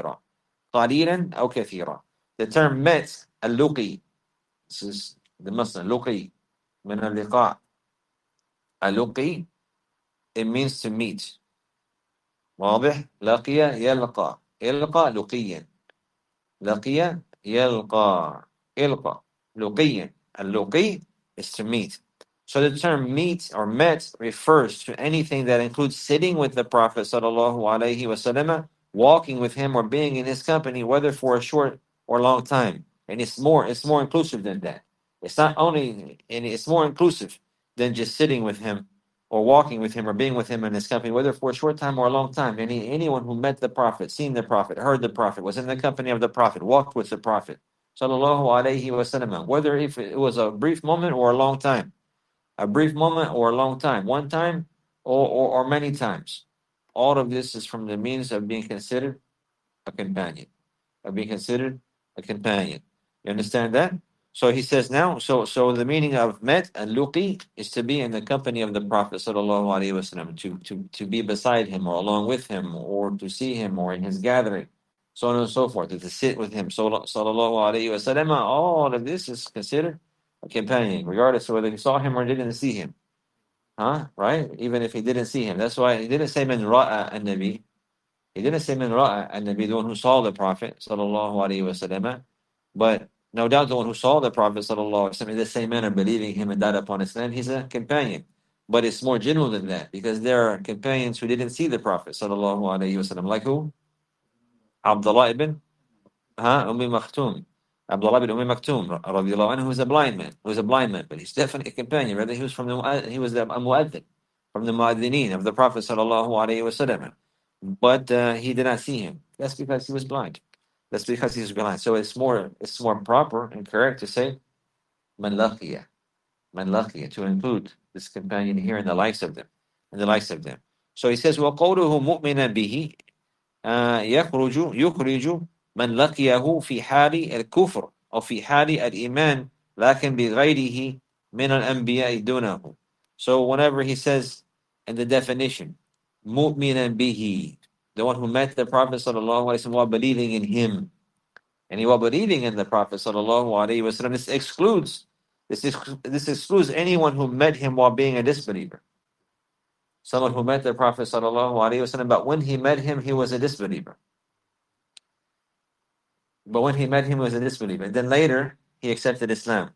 أو كثيرا. The term met, اللقي, this is the Muslim, لقي, من اللقاء. اللقي, it means to meet. واضح؟ لقي يلقى لقيا. لقي يلقى لقيا. اللقي is to meet. So the term meet or met refers to anything that includes sitting with the Prophet sallallahu alaihi wasallam, walking with him, or being in his company, whether for a short or long time. And it's more inclusive than that. It's more inclusive than just sitting with him or walking with him or being with him in his company, whether for a short time or a long time. Anyone who met the Prophet, seen the Prophet, heard the Prophet, was in the company of the Prophet, walked with the Prophet, sallallahu alaihi wasallam, whether if it was a brief moment or a long time, one time or many times. All of this is from the means of being considered a companion. You understand that? So he says now, so the meaning of met and luqi is to be in the company of the Prophet sallallahu alaihi wasallam, to be beside him or along with him or to see him or in his gathering, so on and so forth, to sit with him sallallahu alaihi wasallam. All of this is considered a companion, regardless of whether he saw him or didn't see him. Right? Even if he didn't see him. That's why he didn't say man ra'a an-nabi. He didn't say man ra'a an-nabi, the one who saw the Prophet sallallahu alaihi wasallam. But no doubt the one who saw the Prophet sallallahu alaihi wasallam in the same manner, believing him and died upon Islam, he's a companion. But it's more general than that, because there are companions who didn't see the Prophet sallallahu alaihi wasallam. Like who? Abdullah ibn Maktoum. Abdullah ibn Maktoum, radiallahu anhu, who was a blind man, but he's definitely a companion. Rather, he was a mu'adhin, from the mu'adhineen of the Prophet sallallahu alaihi wasallam. But he did not see him. That's because he was blind. So it's more proper and correct to say man laqiya, to include this companion here in the likes of them. So he says, وَقَوْلُهُ مُؤْمِنًا بِهِ يخرج من لقيه في حال الكفر أو في حال الإيمان لكن بغيره من الأنبياء دونه. So whenever he says in the definition, مؤمنا به, the one who met the Prophet sallallahu alaihi wasallam while believing in him, and while believing in the Prophet sallallahu alaihi wasallam, this excludes anyone who met him while being a disbeliever. Someone who met the Prophet sallallahu alaihi wasallam, but when he met him, he was a disbeliever. And then later he accepted Islam.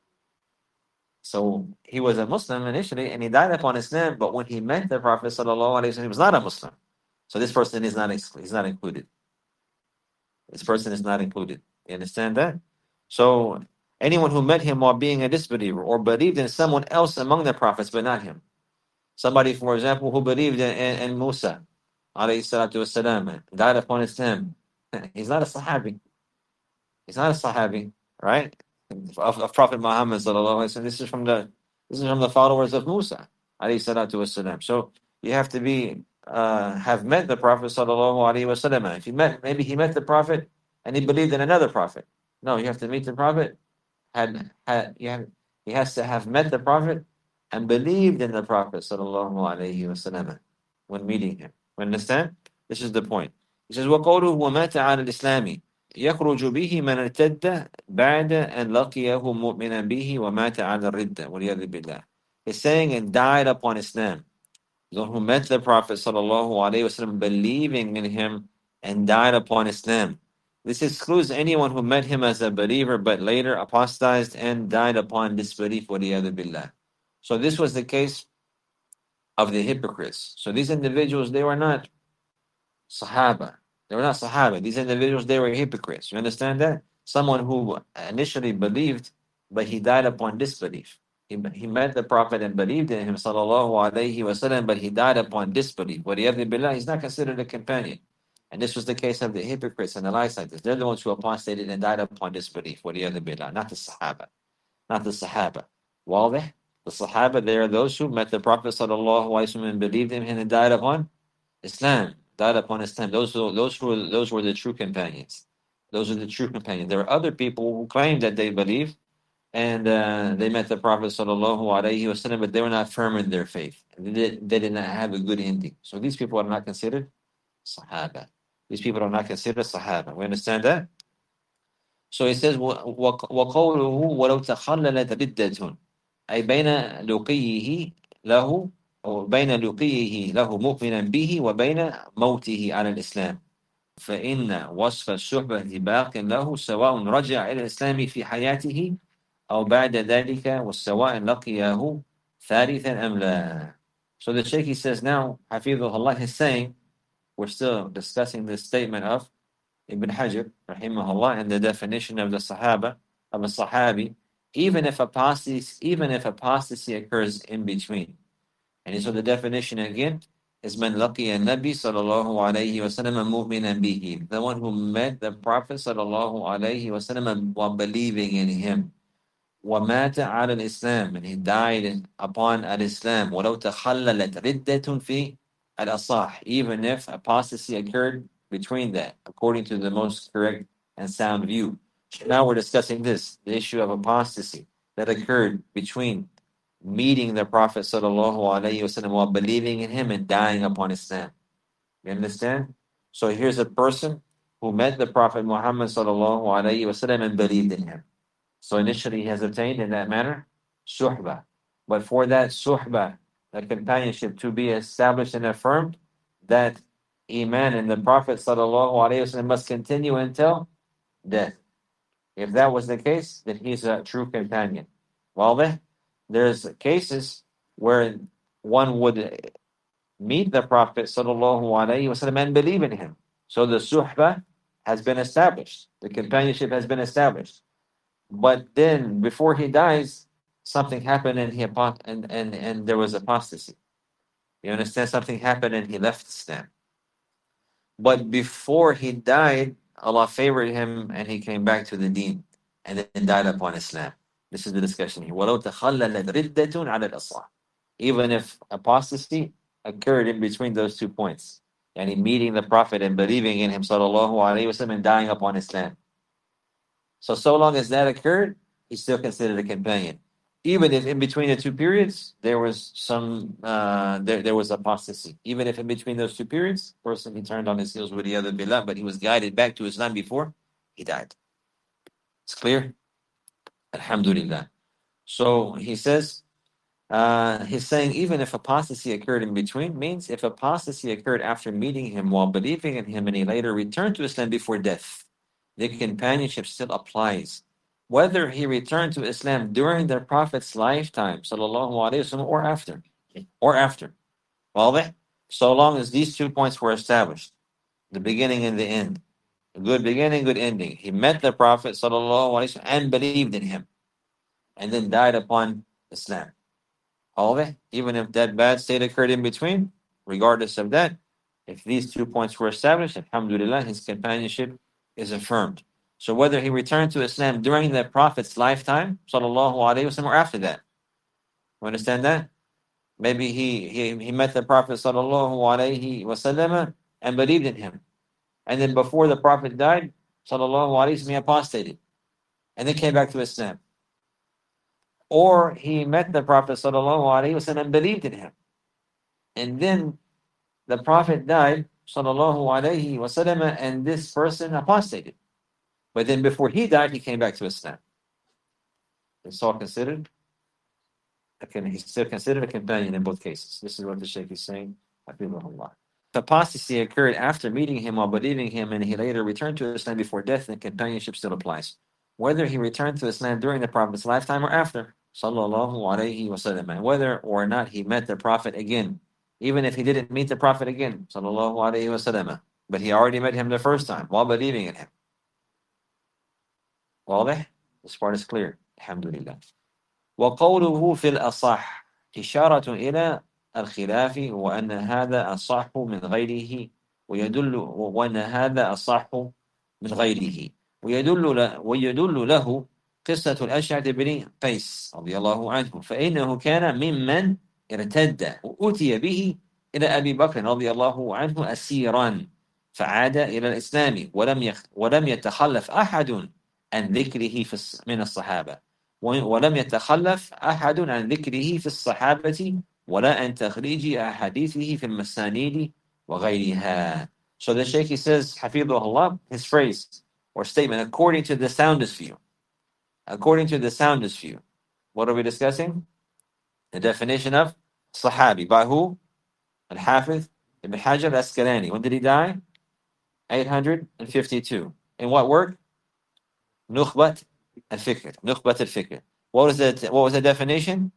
So he was a Muslim initially, and he died upon Islam. But when he met the Prophet sallallahu alaihi wasallam, he was not a Muslim. So this person is not included. This person is not included. You understand that? So anyone who met him while being a disbeliever or believed in someone else among the prophets, but not him. Somebody, for example, who believed in Musa, alayhi salatu wasalam, died upon Islam. He's not a Sahabi. Right? Of Prophet Muhammad sallallahu alaihi wasallam. This is from the followers of Musa, alayhi salatu wasalam. So you have to have met the Prophet sallallahu alaihi wasallam. If maybe he met the Prophet and he believed in another prophet. No, you have to meet the Prophet. He has to have met the Prophet and believed in the Prophet sallallahu alaihi wasallam when meeting him. Understand? This is the point. He says, وَقَوْلُهُ وَمَاتَ عَلَى الْإِسْلَامِ يخرج به من ارتد بعد أن لقيه مؤمنا به ومات على الردة والعياذ بالله. He's saying, and died upon Islam. The one who met the Prophet sallallahu alaihi wasallam, believing in him, and died upon Islam. This excludes anyone who met him as a believer but later apostatized and died upon disbelief. وَالْعِيَاذُ بِاللَّهِ. So this was the case of the hypocrites. So these individuals, they were not Sahaba. These individuals, they were hypocrites. You understand that? Someone who initially believed, but he died upon disbelief. He met the Prophet and believed in him, sallallahu alayhi wasallam, but he died upon disbelief. Waliyadhu billah, he's not considered a companion. And this was the case of the hypocrites and the lies like this. They're the ones who apostated and died upon disbelief. Waliyadhu billah, not the Sahaba. Not the Sahaba. Walih, the Sahaba, they are those who met the Prophet sallallahu alaihi wasallam and believed in him and died upon Islam. Died upon Islam. Those were the true companions. Those are the true companions. There are other people who claim that they believe and they met the Prophet sallallahu alaihi wasallam, but they were not firm in their faith. They did not have a good ending. So these people are not considered Sahaba. These people are not considered Sahaba. We understand that? So he says, وَقَوْلُهُ وَلَوْ تَخَلَّلَتْ رِدَّةٌ أي بين لقيه له أو بين لقيه له مؤمنا به وبين موته على الإسلام فإن وصف الصحبة باق له سواء رجع إلى الإسلام في حياته أو بعد ذلك والسواء لقيه ثالثا أم لا. So the Shaykh, he says now, Hafidhullah is saying, we're still discussing this statement of Ibn Hajar, rahimahullah, and the definition of the Sahaba, of a Sahabi, even if apostasy occurs in between. And so the definition again is man laqiya Nabi sallallahu alayhi wa sallam mu'minan bihi, the one who met the Prophet sallallahu alayhi wa sallam while believing in him. وَمَاتَ عَلَى الْإِسْلَامِ, and he died upon al-Islam. وَلَوْ تَخَلَّلَتْ رِدَّةٌ فِي الْأَصَحِ, even if apostasy occurred between that, according to the most correct and sound view. Now we're discussing this, the issue of apostasy that occurred between meeting the Prophet sallallahu alaihi wasallam while believing in him and dying upon Islam. You understand? So here's a person who met the Prophet Muhammad sallallahu alaihi wasallam and believed in him. So initially he has obtained in that manner suhbah. But for that suhbah, that companionship to be established and affirmed, that iman in the Prophet sallallahu alaihi wasallam must continue until death. If that was the case, then he's a true companion. Well, there's cases where one would meet the Prophet sallallahu alaihi wasallam and believe in him. So the suhbah has been established. The companionship has been established. But then before he dies, something happened and there was apostasy. You understand? Something happened and he left Islam. But before he died, Allah favored him and he came back to the deen and then died upon Islam. This is the discussion here. وَلَوْ تَخَلَّلَتْ رِدَّةٌ عَلَى الْأَصْلَةِ, even if apostasy occurred in between those 2 points, and meeting the Prophet and believing in him sallallahu alaihi wasallam and dying upon Islam. So long as that occurred, he's still considered a companion. Even if in between the 2 periods there was some there was apostasy. Even if in between those 2 periods, person he turned on his heels with the other billah, but he was guided back to Islam before he died. It's clear? Alhamdulillah. So he says, he's saying even if apostasy occurred in between, means if apostasy occurred after meeting him while believing in him and he later returned to Islam before death, the companionship still applies. Whether he returned to Islam during the Prophet's lifetime, sallallahu alaihi wasallam, or after. Well, so long as these 2 points were established, the beginning and the end, a good beginning, good ending. He met the Prophet sallallahu alaihi wasallam and believed in him, and then died upon Islam. Even if that bad state occurred in between, regardless of that, if these 2 points were established, alhamdulillah, his companionship is affirmed. So whether he returned to Islam during the Prophet's lifetime, sallallahu alaihi wasallam, or after that, you understand that? Maybe he met the Prophet sallallahu alaihi wasallam and believed in him, and then before the Prophet died, sallallahu alaihi wasallam, he apostated, and then came back to Islam. Or he met the Prophet sallallahu alaihi wasallam and believed in him, and then the Prophet died, sallallahu alaihi wasallam, and this person apostated. But then before he died, he came back to Islam. It's all considered. He's still considered a companion in both cases. This is what the Shaykh is saying. Hafidhullah. If apostasy occurred after meeting him while believing him and he later returned to Islam before death, then companionship still applies. Whether he returned to Islam during the Prophet's lifetime or after, sallallahu alaihi wasallam, and whether or not he met the Prophet again, even if he didn't meet the Prophet again, sallallahu alaihi wasallam, but he already met him the first time while believing in him. Well, this part is clear. Alhamdulillah. وقوله في الأصح إشارة إلى الخلاف وأن هذا أصح من غيره وأن هذا أصح من غيره ويدل له قصة الأشعث بن قيس رضي الله عنه فإنه كان ممن ارتد وأتي به إلى أبي بكر رضي الله عنه أسيرا فعاد إلى الإسلام ولم يتخلف أحد عن ذكره من الصحابة ولم يتخلف أحد عن ذكره في الصحابة ولا عن تخريج أحاديثه في المسانيد وغيرها. So the Shaykh, he says, Hafidhullah, his phrase or statement, according to the soundest view. According to the soundest view. What are we discussing? The definition of Sahabi. By who? Al-Hafiz Ibn Hajar al-Asqalani. When did he die? 852. In what work? Nukhbat al-Fikr. Nukhbat al-Fikr. What was the definition?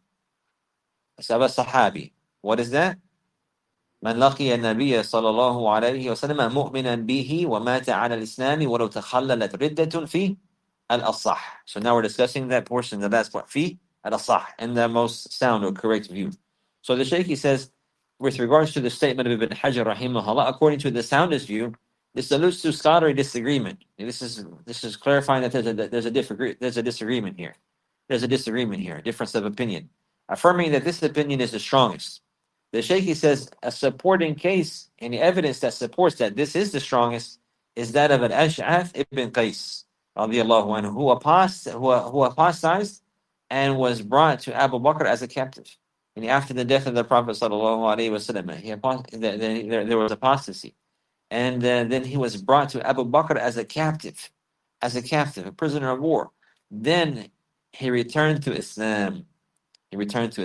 Sahabi. What is that? من لقي النبي صلى الله عليه وسلم مؤمنا به ومات على الإسلام ولو تخللت ردة في الأصح. So now we're discussing that portion, the last part, في الأصح, in the most sound or correct view. So the Shaykh, he says, with regards to the statement of Ibn Hajar rahimahullah, according to the soundest view, this alludes to scholarly disagreement. This is clarifying that there's a disagreement here. There's a disagreement here, a difference of opinion, affirming that this opinion is the strongest. The Shaykh, he says, a supporting case, any evidence that supports that this is the strongest, is that of Al-Ash'ath ibn Qais, radiallahu anhu, who apostatized and was brought to Abu Bakr as a captive. And after the death of the Prophet sallallahu alaihi wasallam, there was apostasy. And then he was brought to Abu Bakr as a captive, a prisoner of war. Then he returned to Islam. You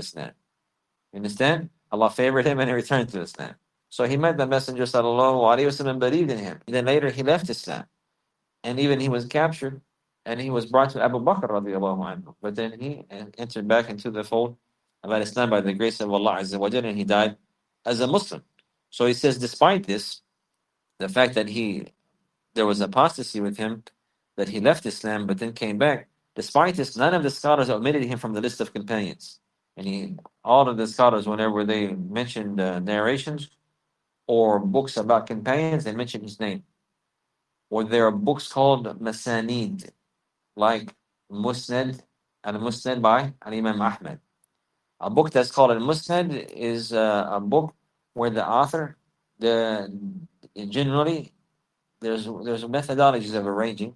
understand? Allah favored him and he returned to Islam. So he met the Messenger sallallahu alaihi wasallam and believed in him. And then later he left Islam. And even he was captured and he was brought to Abu Bakr radiallahu anhu. But then he entered back into the fold of Islam by the grace of Allah Azza wa Jalla, and he died as a Muslim. So he says, despite this, the fact that there was apostasy with him, that he left Islam but then came back, despite this, none of the scholars omitted him from the list of companions. And all of the scholars, whenever they mentioned narrations or books about companions, they mention his name. Or there are books called Masanid, like Musnad, Al-Musnad by Al-Imam Ahmad. A book that's called Al-Musnad is a book where the author, generally, there's methodologies of arranging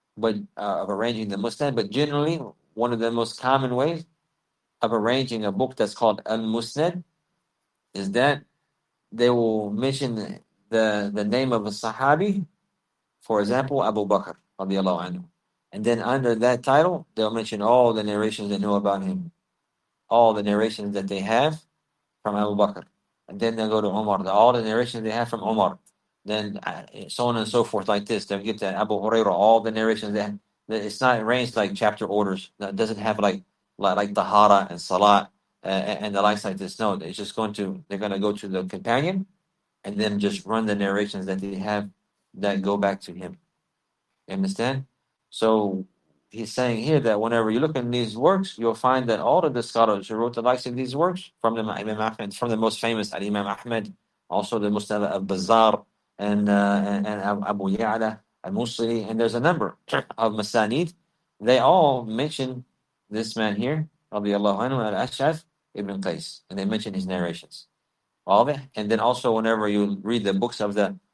the Musnad, but generally, one of the most common ways of arranging a book that's called Al-Musnad is that they will mention the name of a Sahabi, for example, Abu Bakr radiallahu anhu. And then under that title, they'll mention all the narrations they know about him, all the narrations that they have from Abu Bakr. And then they'll go to Umar, all the narrations they have from Umar. Then so on and so forth like this. They'll get to Abu Hurairah, all the narrations they have. It's not arranged like chapter orders. It doesn't have like Tahara and Salat and the likes like this. No, they're going to go to the companion and then just run the narrations that they have that go back to him. You understand? So he's saying here that whenever you look in these works, you'll find that all of the scholars who wrote the likes of these works, from the Imam Ahmad, from the most famous Imam Ahmad, also the Musnad al-Bazzar and Abu Ya'la al-Musili, and there's a number of Masanid, they all mention this man here, radiallahu anhu, al-Ash'ath ibn Qais, and they mention his narrations. And then also whenever you read the books of the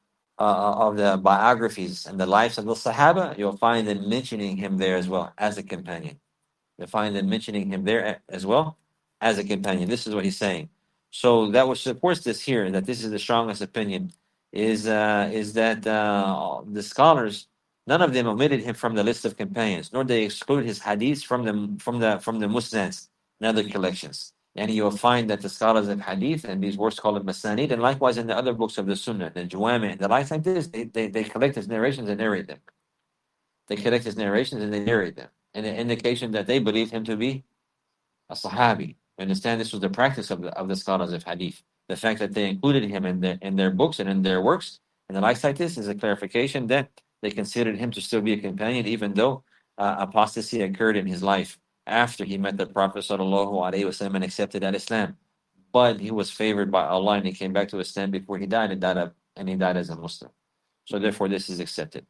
biographies and the lives of the Sahaba, you'll find them mentioning him there as well as a companion. You'll find them mentioning him there as well as a companion. This is what he's saying. So that what supports this here, that this is the strongest opinion, is that the scholars, none of them omitted him from the list of companions, nor they exclude his hadiths from the musnads and other collections. And you'll find that the scholars of hadith and these works called Masanid, and likewise in the other books of the Sunnah, the Jawami, and the likes like this, they collect his narrations and narrate them. They collect his narrations and they narrate them. And an indication that they believed him to be a Sahabi. You understand? This was the practice of the scholars of hadith. The fact that they included him in their books and in their works and the likes like this is a clarification that they considered him to still be a companion, even though apostasy occurred in his life after he met the Prophet sallallahu alaihi wasallam and accepted that Islam. But he was favored by Allah and he came back to Islam before he died and he died as a Muslim. So therefore this is accepted.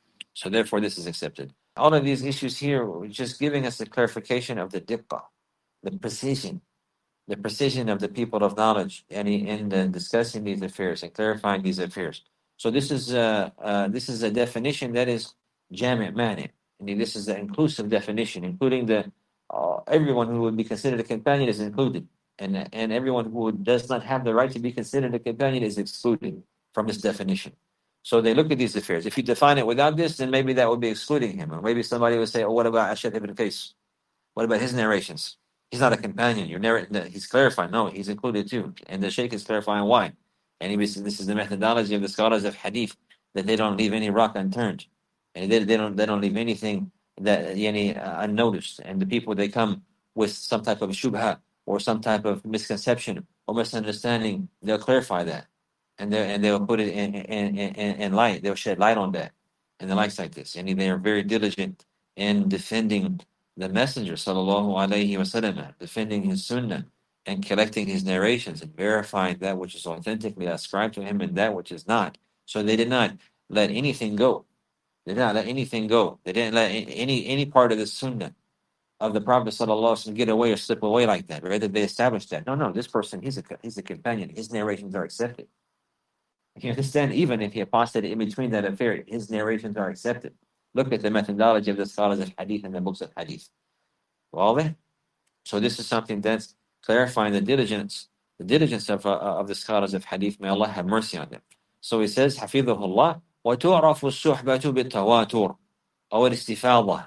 All of these issues here were just giving us a clarification of the diqqah, the precision of the people of knowledge and in discussing these affairs and clarifying these affairs. So this is a definition that is jami' mani. And this is an inclusive definition, including the everyone who would be considered a companion is included, and everyone who does not have the right to be considered a companion is excluded from this definition. So they look at these affairs. If you define it without this, then maybe that would be excluding him. Or maybe somebody would say, "Oh, what about Ashad ibn Qais? What about his narrations? He's not a companion. He's clarifying. No, he's included too." And the Shaykh is clarifying why. And this is the methodology of the scholars of Hadith, that they don't leave any rock unturned, and they don't leave anything that unnoticed. And the people, they come with some type of shubha or some type of misconception or misunderstanding, they'll clarify that, and they'll put it in light. They'll shed light on that, and the likes like this. And they are very diligent in defending the Messenger sallallahu alaihi wasallam, defending his sunnah and collecting his narrations and verifying that which is authentically ascribed to him and that which is not. So they did not let anything go. They did not let anything go. They didn't let any part of the sunnah of the Prophet sallallahu alaihi wasallam get away or slip away like that. Rather, they established that no, this person, he's a companion. His narrations are accepted. You understand? Even if he apostated in between that affair, his narrations are accepted. Look at the methodology of the scholars of Hadith and the books of Hadith. Well, so this is something that's clarifying the diligence of the scholars of Hadith. May Allah have mercy on them. So he says, حفظه الله وتعرف الصحبة بالتواتر أو الاستفاضة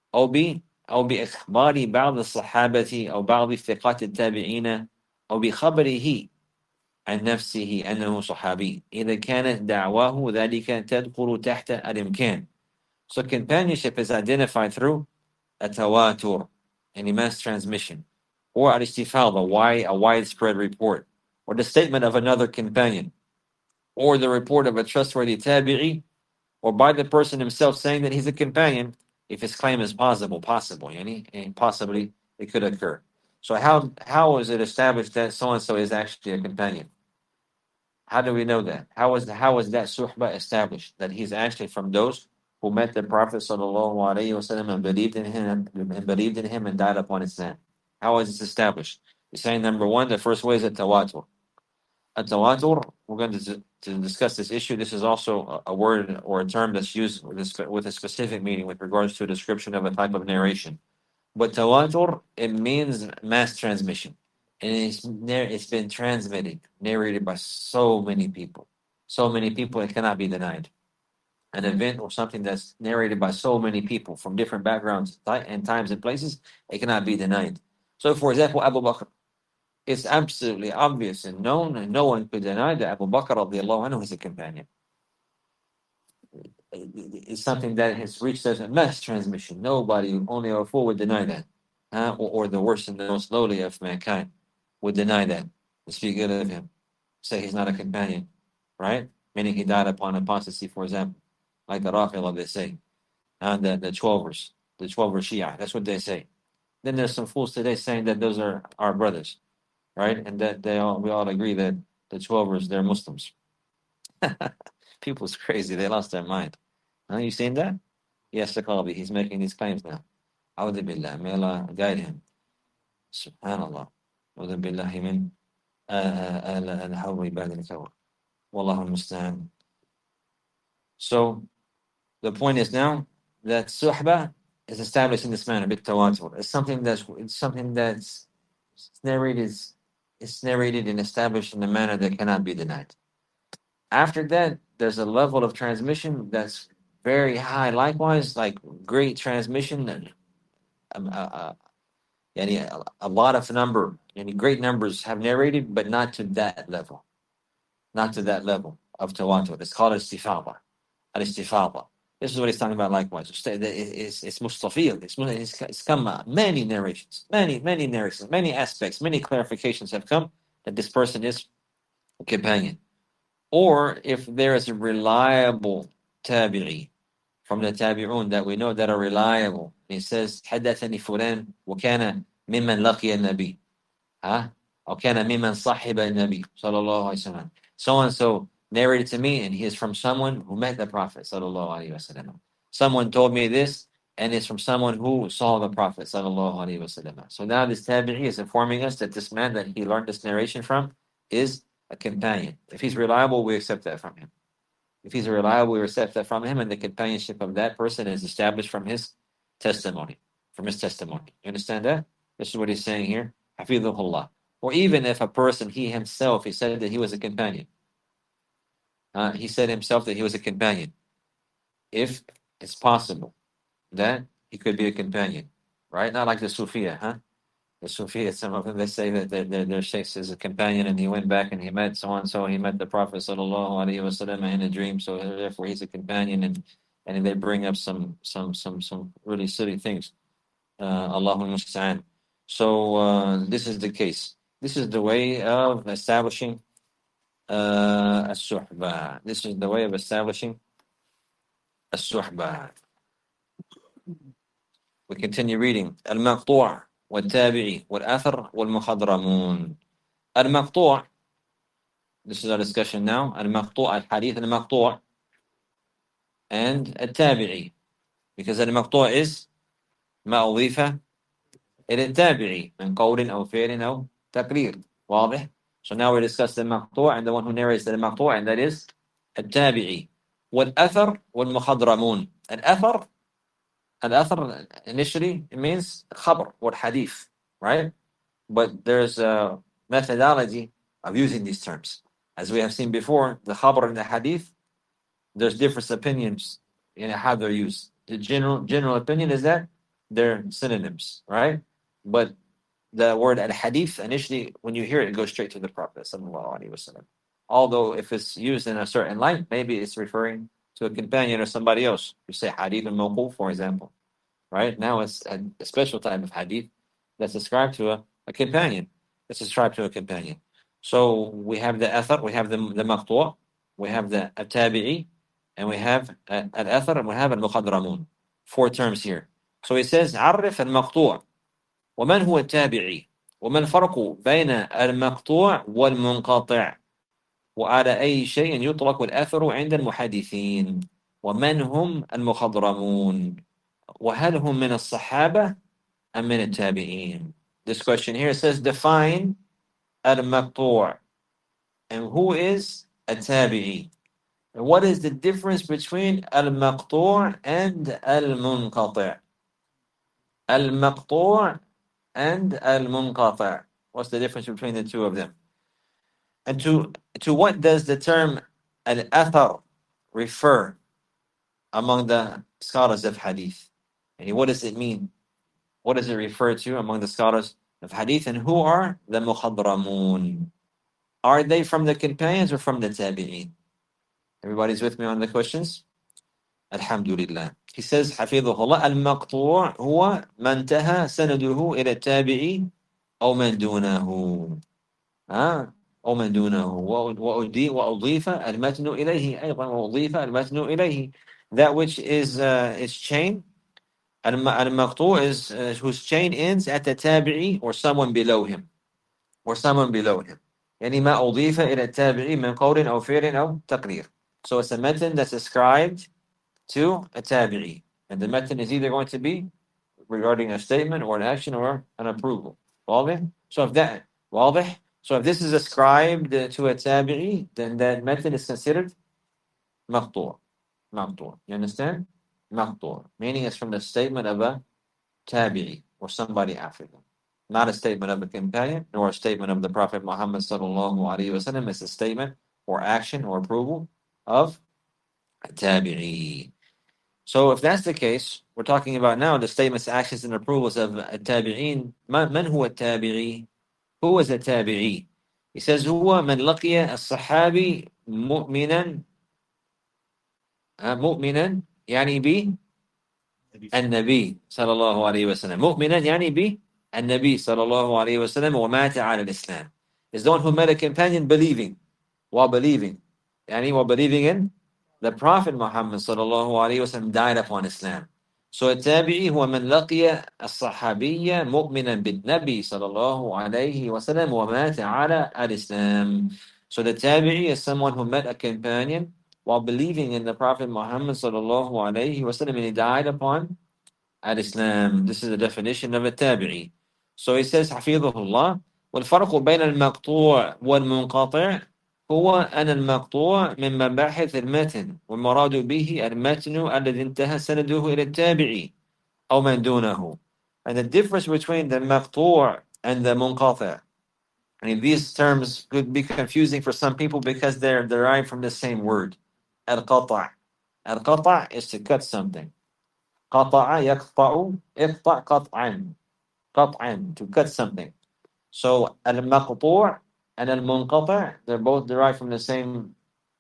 أو بإخبار بعض الصحابة أو بعض الثقات التابعين أو بخبره عن نفسه أنه صحابي إذا كانت دعواه ذلك تدخل تحت الإمكان. So companionship is identified through a tawatur, any mass transmission, or al-istifada, a widespread report, or the statement of another companion, or the report of a trustworthy tabi'i, or by the person himself saying that he's a companion, if his claim is possible, and possibly it could occur. So how is it established that so-and-so is actually a companion? How do we know that? How is that suhbah established, that he's actually from those who met the Prophet sallallahu alaihi wasallam and believed in him and died upon Islam? How is this established? He's saying, number one, the first way is a tawatur. A tawatur, we're going to discuss this issue. This is also a word or a term that's used with a specific meaning with regards to a description of a type of narration. But tawatur, it means mass transmission. And it's been transmitted, narrated by so many people. So many people, it cannot be denied. An event or something that's narrated by so many people from different backgrounds and times and places, it cannot be denied. So, for example, Abu Bakr, it's absolutely obvious and known, and no one could deny that Abu Bakr radiallahu anhu is a companion. It's something that has reached us a mass transmission. Nobody, only a fool would deny that. Or the worst and the most lowly of mankind would deny that. To speak good of him. Say he's not a companion. Right? Meaning he died upon apostasy, for example. Like the Rafidha, they say. And the 12ers. The 12er Shia. That's what they say. Then there's some fools today saying that those are our brothers. Right? And that we all agree that the 12ers, they're Muslims. People's crazy. They lost their mind. You seen that? Yes, Saqabi. He's making these claims now. A'udhu billah. May Allah guide him. Subhanallah. A'udhu billahi min al-hawri ba'd al-kawr. Wallahu al-musta'an. So, the point is now that suhbah is established in this manner, bit tawatur. It's something that's narrated and established in a manner that cannot be denied. After that, there's a level of transmission that's very high. Likewise, like great transmission, a lot of great numbers have narrated, but not to that level. Not to that level of tawatur. It's called al-istifada. Al-istifada. This is what he's talking about likewise. It's mustafil. It's come many narrations, many aspects, many clarifications have come that this person is a companion. Or if there is a reliable tabi'i from the tabi'un that we know that are reliable, He says, حدثني فلان وكان ممن لقي النبي. أو كان ممن صحب النبي صلى الله عليه وسلم. So and so narrated to me, and he is from someone who met the Prophet sallallahu alaihi wasallam. Someone told me this, and it's from someone who saw the Prophet sallallahu alaihi wasallam. So now this tabi'i is informing us that this man that he learned this narration from is a companion. If he's reliable, we accept that from him. If he's reliable, we accept that from him, and the companionship of that person is established from his testimony. From his testimony. You understand that? This is what he's saying here. Hafidhullah. Or even if a person, he himself, he said that he was a companion. He said himself that he was a companion. If it's possible that he could be a companion, right? Not like the Sufiya, huh? The Sufiya, some of them, they say that their sheikh is a companion, and he went back and he met so and so. He met the Prophet sallallahu alaihi wasallam in a dream, so therefore he's a companion, and they bring up some really silly things. Allahul musta'an. So this is the case. This is the way of establishing as-suhbah. This is the way of establishing as-suhbah. We continue reading. Al-maqtu' wal-tabi'i wal-athar wal-mukhadaramun. Al-maqtu'. This is our discussion now. Al-maqtu' al-hadith al-maqtu' and al-tabi'i. Because al-maqtu' is ما أضيف إلى التابعي من قول أو فعل أو تقرير. واضح? So now we discuss the maqtu' and the one who narrates the maqtu', and that is التابعي. والأثر والمخضرمون. الأثر initially it means خبر or hadith, right? But there's a methodology of using these terms. As we have seen before, the khabar and the hadith, there's different opinions in how they're used. The general opinion is that they're synonyms, right? But the word al-hadith, initially, when you hear it, it goes straight to the Prophet sallallahu alaihi wasallam. Although if it's used in a certain light, maybe it's referring to a companion or somebody else. You say hadith al-mawquf, for example, right? Now it's a special type of hadith that's ascribed to a companion. It's ascribed to a companion. So we have the athar, we have the maqtu', we have the tabi'i, and we have al-athar, and we have al-mukhadaramun. 4 terms here. So he says, عرف المقطوع ومن هو التابعي وما الفرق بين المقطوع والمنقطع وعلى أي شيء يطلق الأثر عند المحدثين ومن هم المخضرمون وهل هم من الصحابة أم من التابعين. This question here says define المقطوع and who is a tabi'i. And what is the difference between المقطوع and المنقطع? المقطوع and المنقطع. What's the difference between the two of them? And to what does the term al-athar refer among the scholars of hadith? And what does it mean? What does it refer to among the scholars of hadith? And who are the mukhadaramun? Are they from the companions or from the tabi'in? Everybody's with me on the questions? Alhamdulillah. He says, حفظه الله المقطوع هو ما انتهى سنده إلى التابعي أو من دونه. أو من دونه وأضيف المتن إليه أيضا وأضيف المتن إليه. That which is chain. المقطوع is whose chain ends at the tabi'i or someone below him. يعني ما أضيف إلى التابعي من قول أو فعل أو تقرير. So it's a matan that's ascribed to a tabi'i. And the matan is either going to be regarding a statement or an action or an approval. واضح? So if this is ascribed to a tabi'i, then that matan is considered maqtu'. You understand? Maqtu'. Meaning it's from the statement of a tabi'i or somebody after them. Not a statement of a companion nor a statement of the Prophet Muhammad sallallahu alaihi wasallam. It's a statement or action or approval of a tabi'i. So if that's the case, we're talking about now the statements, actions, and approvals of a tabi'in. من هو التابعي? Who is a tabi'i? He says, هو من لقي الصحابي مؤمنا يعني به النبي صلى الله عليه وسلم. مؤمنا يعني به النبي صلى الله عليه وسلم ومات على الإسلام. Is the one who met a companion believing يعني believing in the Prophet Muhammad sallallahu alaihi wasallam died upon Islam. So التابعي هو من لقي الصحابية مؤمنا بالنبي صلى الله عليه وسلم ومات على الإسلام. So the tabi'i is someone who met a companion while believing in the Prophet Muhammad صلى الله عليه وسلم, and he died upon al-Islam. This is the definition of a tabi'i. So he says حفظه الله والفرق بين المقطوع والمنقطع هو أن المقطوع من مباحث المتن والمراد به المتن الذي انتهى سنده إلى التابعي أو من دونه. And the difference between the مقطوع and the منقطع, I mean, these terms could be confusing for some people because they're derived from the same word. القطع. القطع is to cut something. قطع يقطع اقطع قطعا. قطعا, to cut something. So المقطوع and المنقطع, they're both derived from the same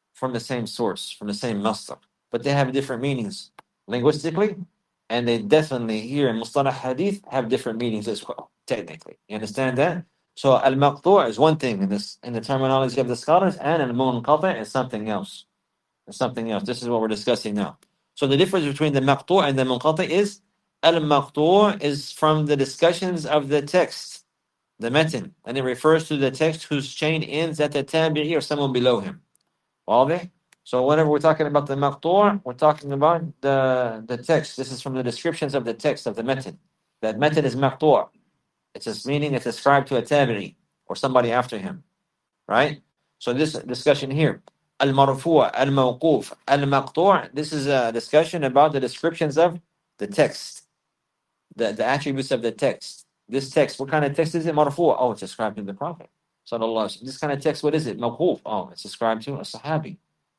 source, from the same masdar, but they have different meanings linguistically, and they definitely here in Mustalah Hadith have different meanings as well, technically. You understand that? So al-maqtu' is one thing in the terminology of the scholars, and al-munqati' is something else. It's something else. This is what we're discussing now. So the difference between the maqtu' and the munqati' is al-maqtu' is from the discussions of the text, the matan, and it refers to the text whose chain ends at the tabi'i or someone below him. واضح? So whenever we're talking about the maqtu', we're talking about the text. This is from the descriptions of the text of the matan. That matan is maqtu'. It's just meaning it's ascribed to a tabi'i or somebody after him, right? So this discussion here, al-marfu', al-mawquf, al-maqtu', this is a discussion about the descriptions of the text, the attributes of the text. This text, what kind of text is it? Marfu'. Oh, it's ascribed to the Prophet. This kind of text, what is it? Mawquf. Oh, it's ascribed to a sahabi.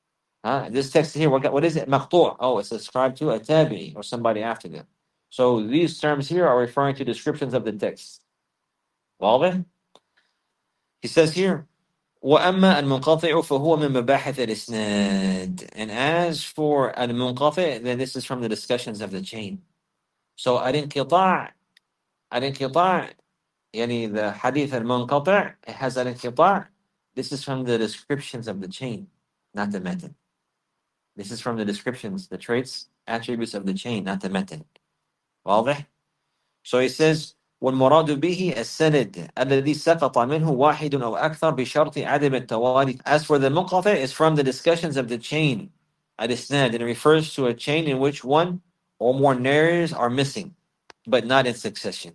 This text here, what is it? Maqtu'. Oh, it's ascribed to a tabi'i or somebody after them. So these terms here are referring to descriptions of the text. واضح? He says here, وأما المنقطع فهو من مباحث الإسناد. And as for المنقطع, then this is from the discussions of the chain. So الانقطاع, يعني the hadith المنقطع, it has الانقطاع. This is from the descriptions of the chain, not the method. This is from the descriptions, the traits, attributes of the chain, not the method. واضح? So he says, والمراد به السند الذي سقط منه واحد أو أكثر بشرط عدم التوالي. As for the munqati, is from the discussions of the chain, al-isnad, and it refers to a chain in which one or more narrators are missing, but not in succession.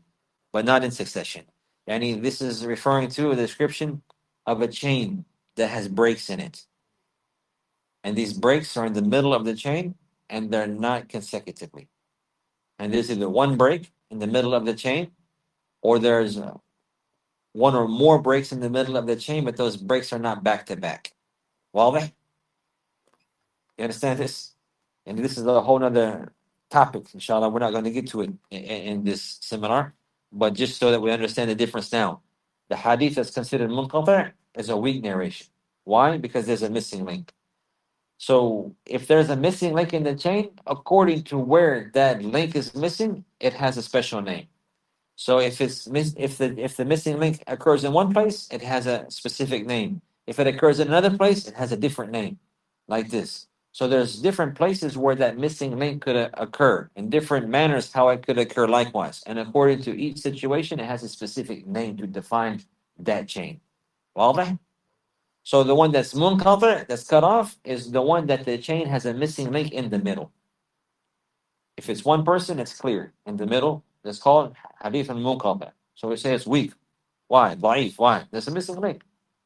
Yani this is referring to a description of a chain that has breaks in it. And these breaks are in the middle of the chain, and they're not consecutively. And there's either one break in the middle of the chain, or there's one or more breaks in the middle of the chain, but those breaks are not back to back. واضح? You understand this? And this is a whole other topic, inshallah. We're not going to get to it in this seminar, but just so that we understand the difference now. The hadith that's considered munqati' is a weak narration. Why? Because there's a missing link. So if there's a missing link in the chain, according to where that link is missing, it has a special name. So if the missing link occurs in one place, it has a specific name. If it occurs in another place, it has a different name, like this. So there's different places where that missing link could occur, in different manners how it could occur likewise. And according to each situation, it has a specific name to define that chain. واضح? So the one that's munqati', that's cut off, is the one that the chain has a missing link in the middle. If it's one person, it's clear. In the middle, it's called hadith al-munqati'. So we say it's weak. Why? Da'if. Why? There's a missing link.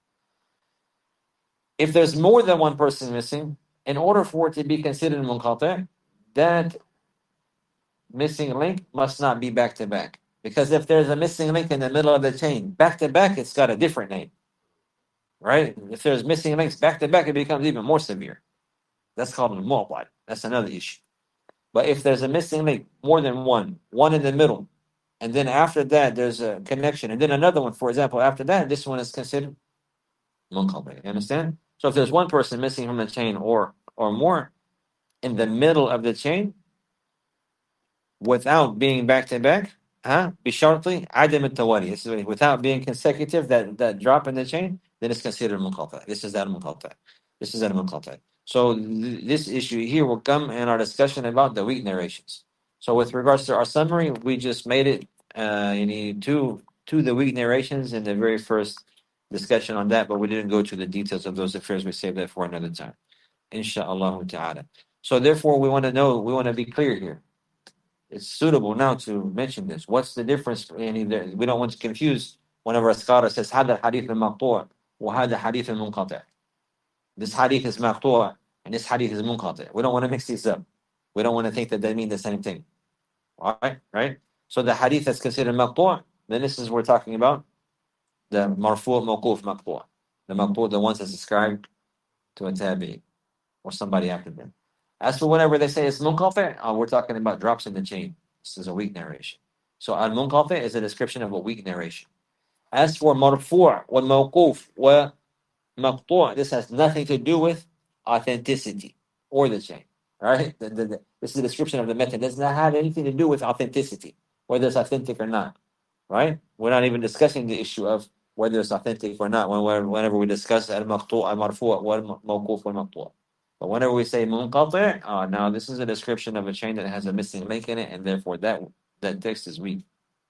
If there's more than one person missing, in order for it to be considered munqati', that missing link must not be back to back. Because if there's a missing link in the middle of the chain, back to back, it's got a different name. Right? If there's missing links back to back, it becomes even more severe. That's called a mu'tal. That's another issue. But if there's a missing link, more than one in the middle, and then after that there's a connection, and then another one, for example, after that, this one is considered munqati'. You understand? So if there's one person missing from the chain or more in the middle of the chain, without being back to back, bisharti adam al-tawali, without being consecutive, that drop in the chain, then it's considered munqati'. This is that munqati'. So this issue here will come in our discussion about the weak narrations. So with regards to our summary, we just made it to the weak narrations in the very first discussion on that, but we didn't go to the details of those affairs. We saved that for another time. Inshallah ta'ala. So therefore we want to be clear here. It's suitable now to mention this. What's the difference? We don't want to confuse whenever a scholar says هذا الحديث المقطوع وهذا حديث المنقطع. This hadith is maqtu' and this hadith is munqati'. We don't want to mix these up. We don't want to think that they mean the same thing. All right? So the hadith that's considered maqtu', then this is we're talking about the marfu' mawquf maqtu'. The maqtu', the ones that's ascribed to a tabi or somebody after them. As for whenever they say it's munqati', we're talking about drops in the chain. This is a weak narration. So al-munqati' is a description of a weak narration. As for marfu' wal mawquf wa maqtu', this has nothing to do with authenticity or the chain. Right? This is a description of the method. It does not have anything to do with authenticity, whether it's authentic or not. Right? We're not even discussing the issue of whether it's authentic or not whenever we discuss al-maqtu', al-marfu' wal-mawquf wal-maqtu'. But whenever we say munqati', now this is a description of a chain that has a missing link in it, and therefore that text is weak.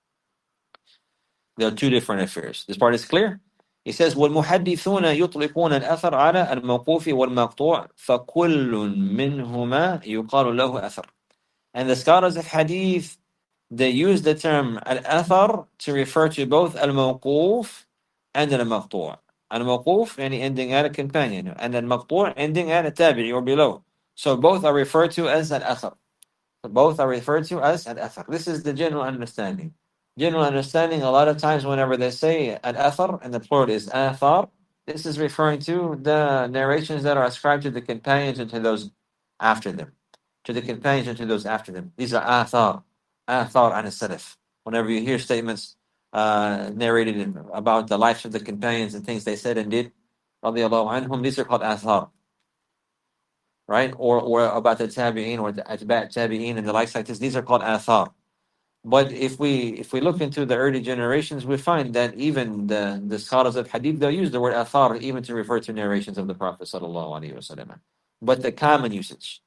There are two different affairs. This part is clear? He says, وَالْمُحَدِّثُونَ يُطْلِقُونَ الْأَثَرَ عَلَى الْمَوْقُوفِ وَالْمَقْطُوعِ فَكُلٌّ مِّنْهُمَا يُقَالُ لَهُ أَثَرٌ. And the scholars of hadith, they use the term al-athar to refer to both al-mawquf and al-maqtu'. Al-mawquf, any ending at a companion, and al-maqtu' ending at a tabi'i or below. So both are referred to as al-athar. Both are referred to as al-athar. This is the general understanding. General understanding, a lot of times whenever they say al-athar, and the plural is athar, this is referring to the narrations that are ascribed to the companions and to those after them. To the companions and to those after them. These are athar and salaf. Whenever you hear statements narrated about the lives of the companions and things they said and did, radiallahu anhum, these are called athar. Right? Or about the tabi'een or the atba' tabi'een and the likes like this, these are called athar. But if we look into the early generations, we find that even the scholars of hadith, they'll use the word athar even to refer to narrations of the Prophet sallallahu alaihi wasallam. But the common usage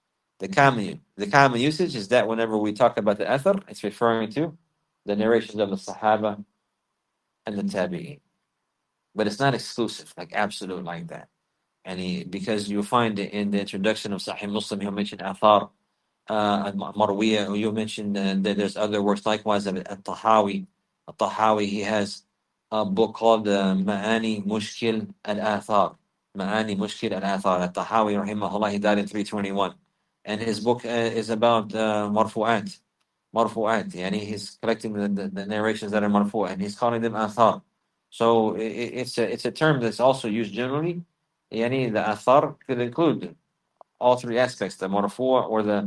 is that whenever we talk about the athar, it's referring to the narrations of the Sahaba and the Tabi'een. But it's not exclusive, like absolute like that. And because you find in the introduction of Sahih Muslim, he'll mention athar, Marwiya, you mentioned that there's other works likewise of Al-Tahawi. Al-Tahawi, he has a book called Ma'ani Mushkil Al-Athar. Ma'ani Mushkil Al-Athar. Al-Tahawi, rahimahullah, he died in 321. And his book is about Marfu'at. Yani he's collecting the narrations that are Marfu'at, and he's calling them Athar. So it's a term that's also used generally. Yani the Athar could include all three aspects: the marfu' or the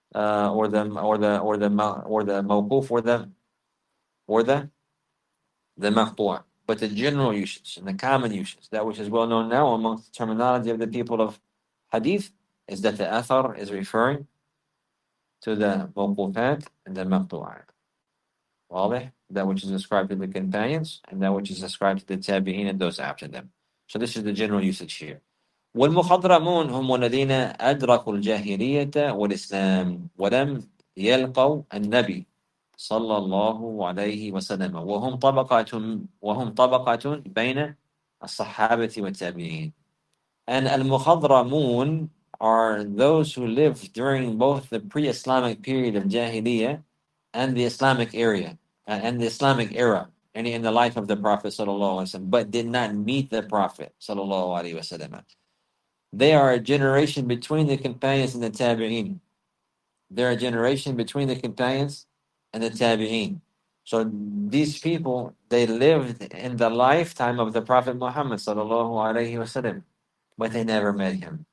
mawquf or the maqtu'. But the general usage and the common usage, that which is well known now amongst the terminology of the people of hadith, is that the athar is referring to the mawqufat and the maqtu'at. واضح? That which is ascribed to the companions and that which is ascribed to the tabi'in and those after them. So this is the general usage here. والمخضرمون هم الذين أدركوا الجاهلية والإسلام ولم يلقوا النبي صلى الله عليه وسلم وهم طبقة بين الصحابة والتابعين. And al-mukhadраmun are those who lived during both the pre-Islamic period of Jahiliyyah and the Islamic era, and in the life of the Prophet sallallahu alaihi wasallam, but did not meet the Prophet sallallahu alaihi wasallam. They are a generation between the companions and the tabi'een. They're a generation between the companions and the tabi'een. So these people, they lived in the lifetime of the Prophet Muhammad sallallahu alaihi wasallam, but they never met him.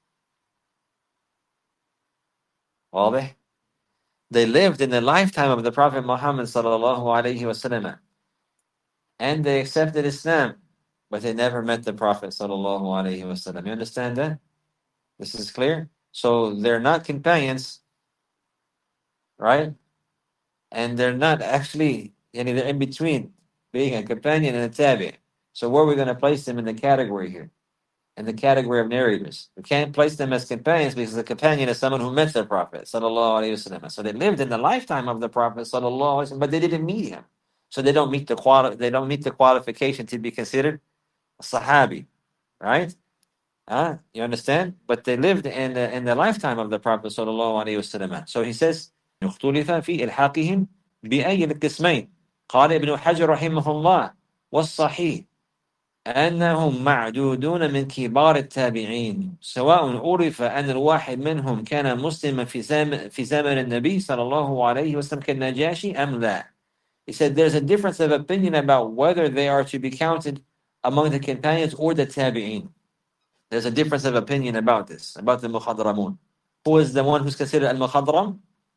واضح? They lived in the lifetime of the Prophet Muhammad sallallahu alaihi wasallam, and they accepted Islam, but they never met the Prophet sallallahu alaihi wasallam. You understand that? This is clear? So they're not companions, right? And they're not actually, they're in between being a companion and a tabi'. So where are we going to place them in the category here? in the category of narrators. We can't place them as companions because a companion is someone who met the Prophet sallallahu alaihi wasallam. So they lived in the lifetime of the Prophet sallallahu alaihi wasallam, but they didn't meet him. So they don't meet the qualification to be considered a Sahabi, right? You understand? But they lived in the lifetime of the Prophet sallallahu alaihi wasallam. So he says, اختلف في إلحاقهم بأي القسمين. قال ابن حجر رحمه الله والصحيح أنهم معدودون من كبار التابعين سواء عرف أن الواحد منهم كان مسلما في زمن النبي صلى الله عليه وسلم كالنجاشي أم لا. He said there's a difference of opinion about whether they are to be counted among the companions or the tabi'een. There's a difference of opinion about this, about the Mukhadramun. Who is the one who's considered al-Mukhadram?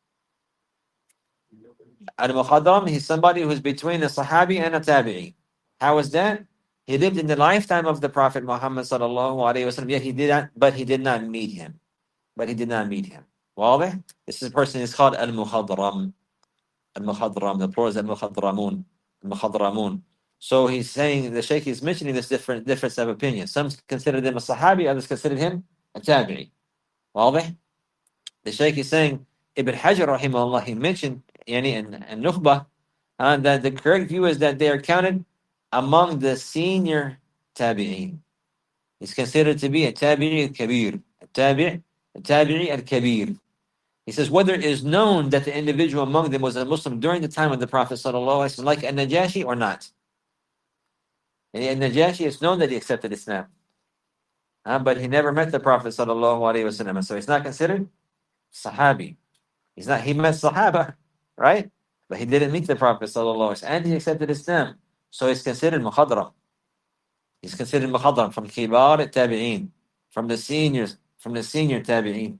Al-Mukhadram, he's somebody who's between a Sahabi and a Tabi'i. How is that? He lived in the lifetime of the Prophet Muhammad sallallahu alaihi wasallam. Yeah, he did not meet him. But he did not meet him. واضح? This person is called al-Mukhadram. Al-Mukhadram. The plural is al-Mukhadramun. Al-Mukhadramun. So he's saying, the Shaykh is mentioning this difference of opinion. Some consider him a Sahabi, others consider him a Tabi'i. واضح? The Shaykh is saying, Ibn Hajar rahimahullah, he mentioned in Nukhbah that the correct view is that they are counted among the senior tabi'een. He's considered to be a tabi'i al-kabir. A tabi'i al-kabir. He says, whether it is known that the individual among them was a Muslim during the time of the Prophet sallallahu alaihi wasallam, like al-Najashi or not. And al-Najashi, it's known that he accepted Islam. But he never met the Prophet sallallahu alaihi wasallam. So he's not considered Sahabi. He met Sahaba, right? But he didn't meet the Prophet sallallahu alaihi wasallam, and he accepted Islam. So he's considered Mukhadram. He's considered Mukhadram from Kibar Tabi'een, from the senior Tabi'een,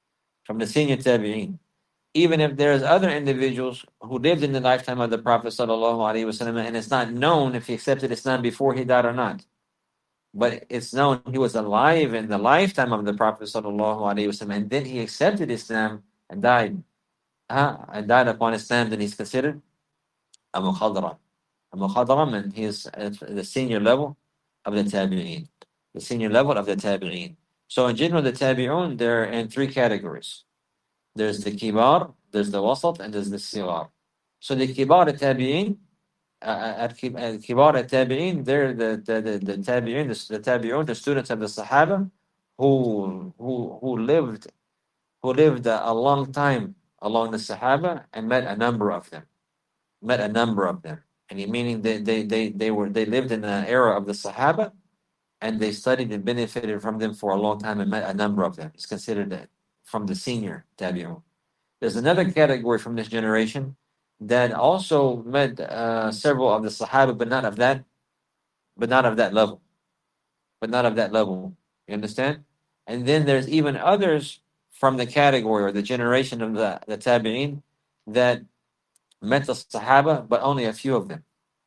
Even if there's other individuals who lived in the lifetime of the Prophet sallallahu alaihi wasallam, and it's not known if he accepted Islam before he died or not. But it's known he was alive in the lifetime of the Prophet sallallahu alaihi wasallam, and then he accepted Islam and died. And died upon Islam, then he's considered a Mukhadram. A Mukhadram, and he is at the senior level of the Tabi'een. The senior level of the Tabi'een. So in general, the Tabi'un, they're in three categories. There's the Kibar, there's the Wasat, and there's the Sigar. So the Kibar Tabi'een, Kibar Tabi'een, they're the Tabi'un, the students of the Sahaba, who lived a long time along the Sahaba and met a number of them. And meaning they lived in the era of the Sahaba, and they studied and benefited from them for a long time and met a number of them. It's considered that from the senior Tabi'un. There's another category from this generation that also met several of the Sahaba, but not of that level. You understand? And then there's even others from the category or the generation of the Tabi'een that met the Sahaba, but only a few of them.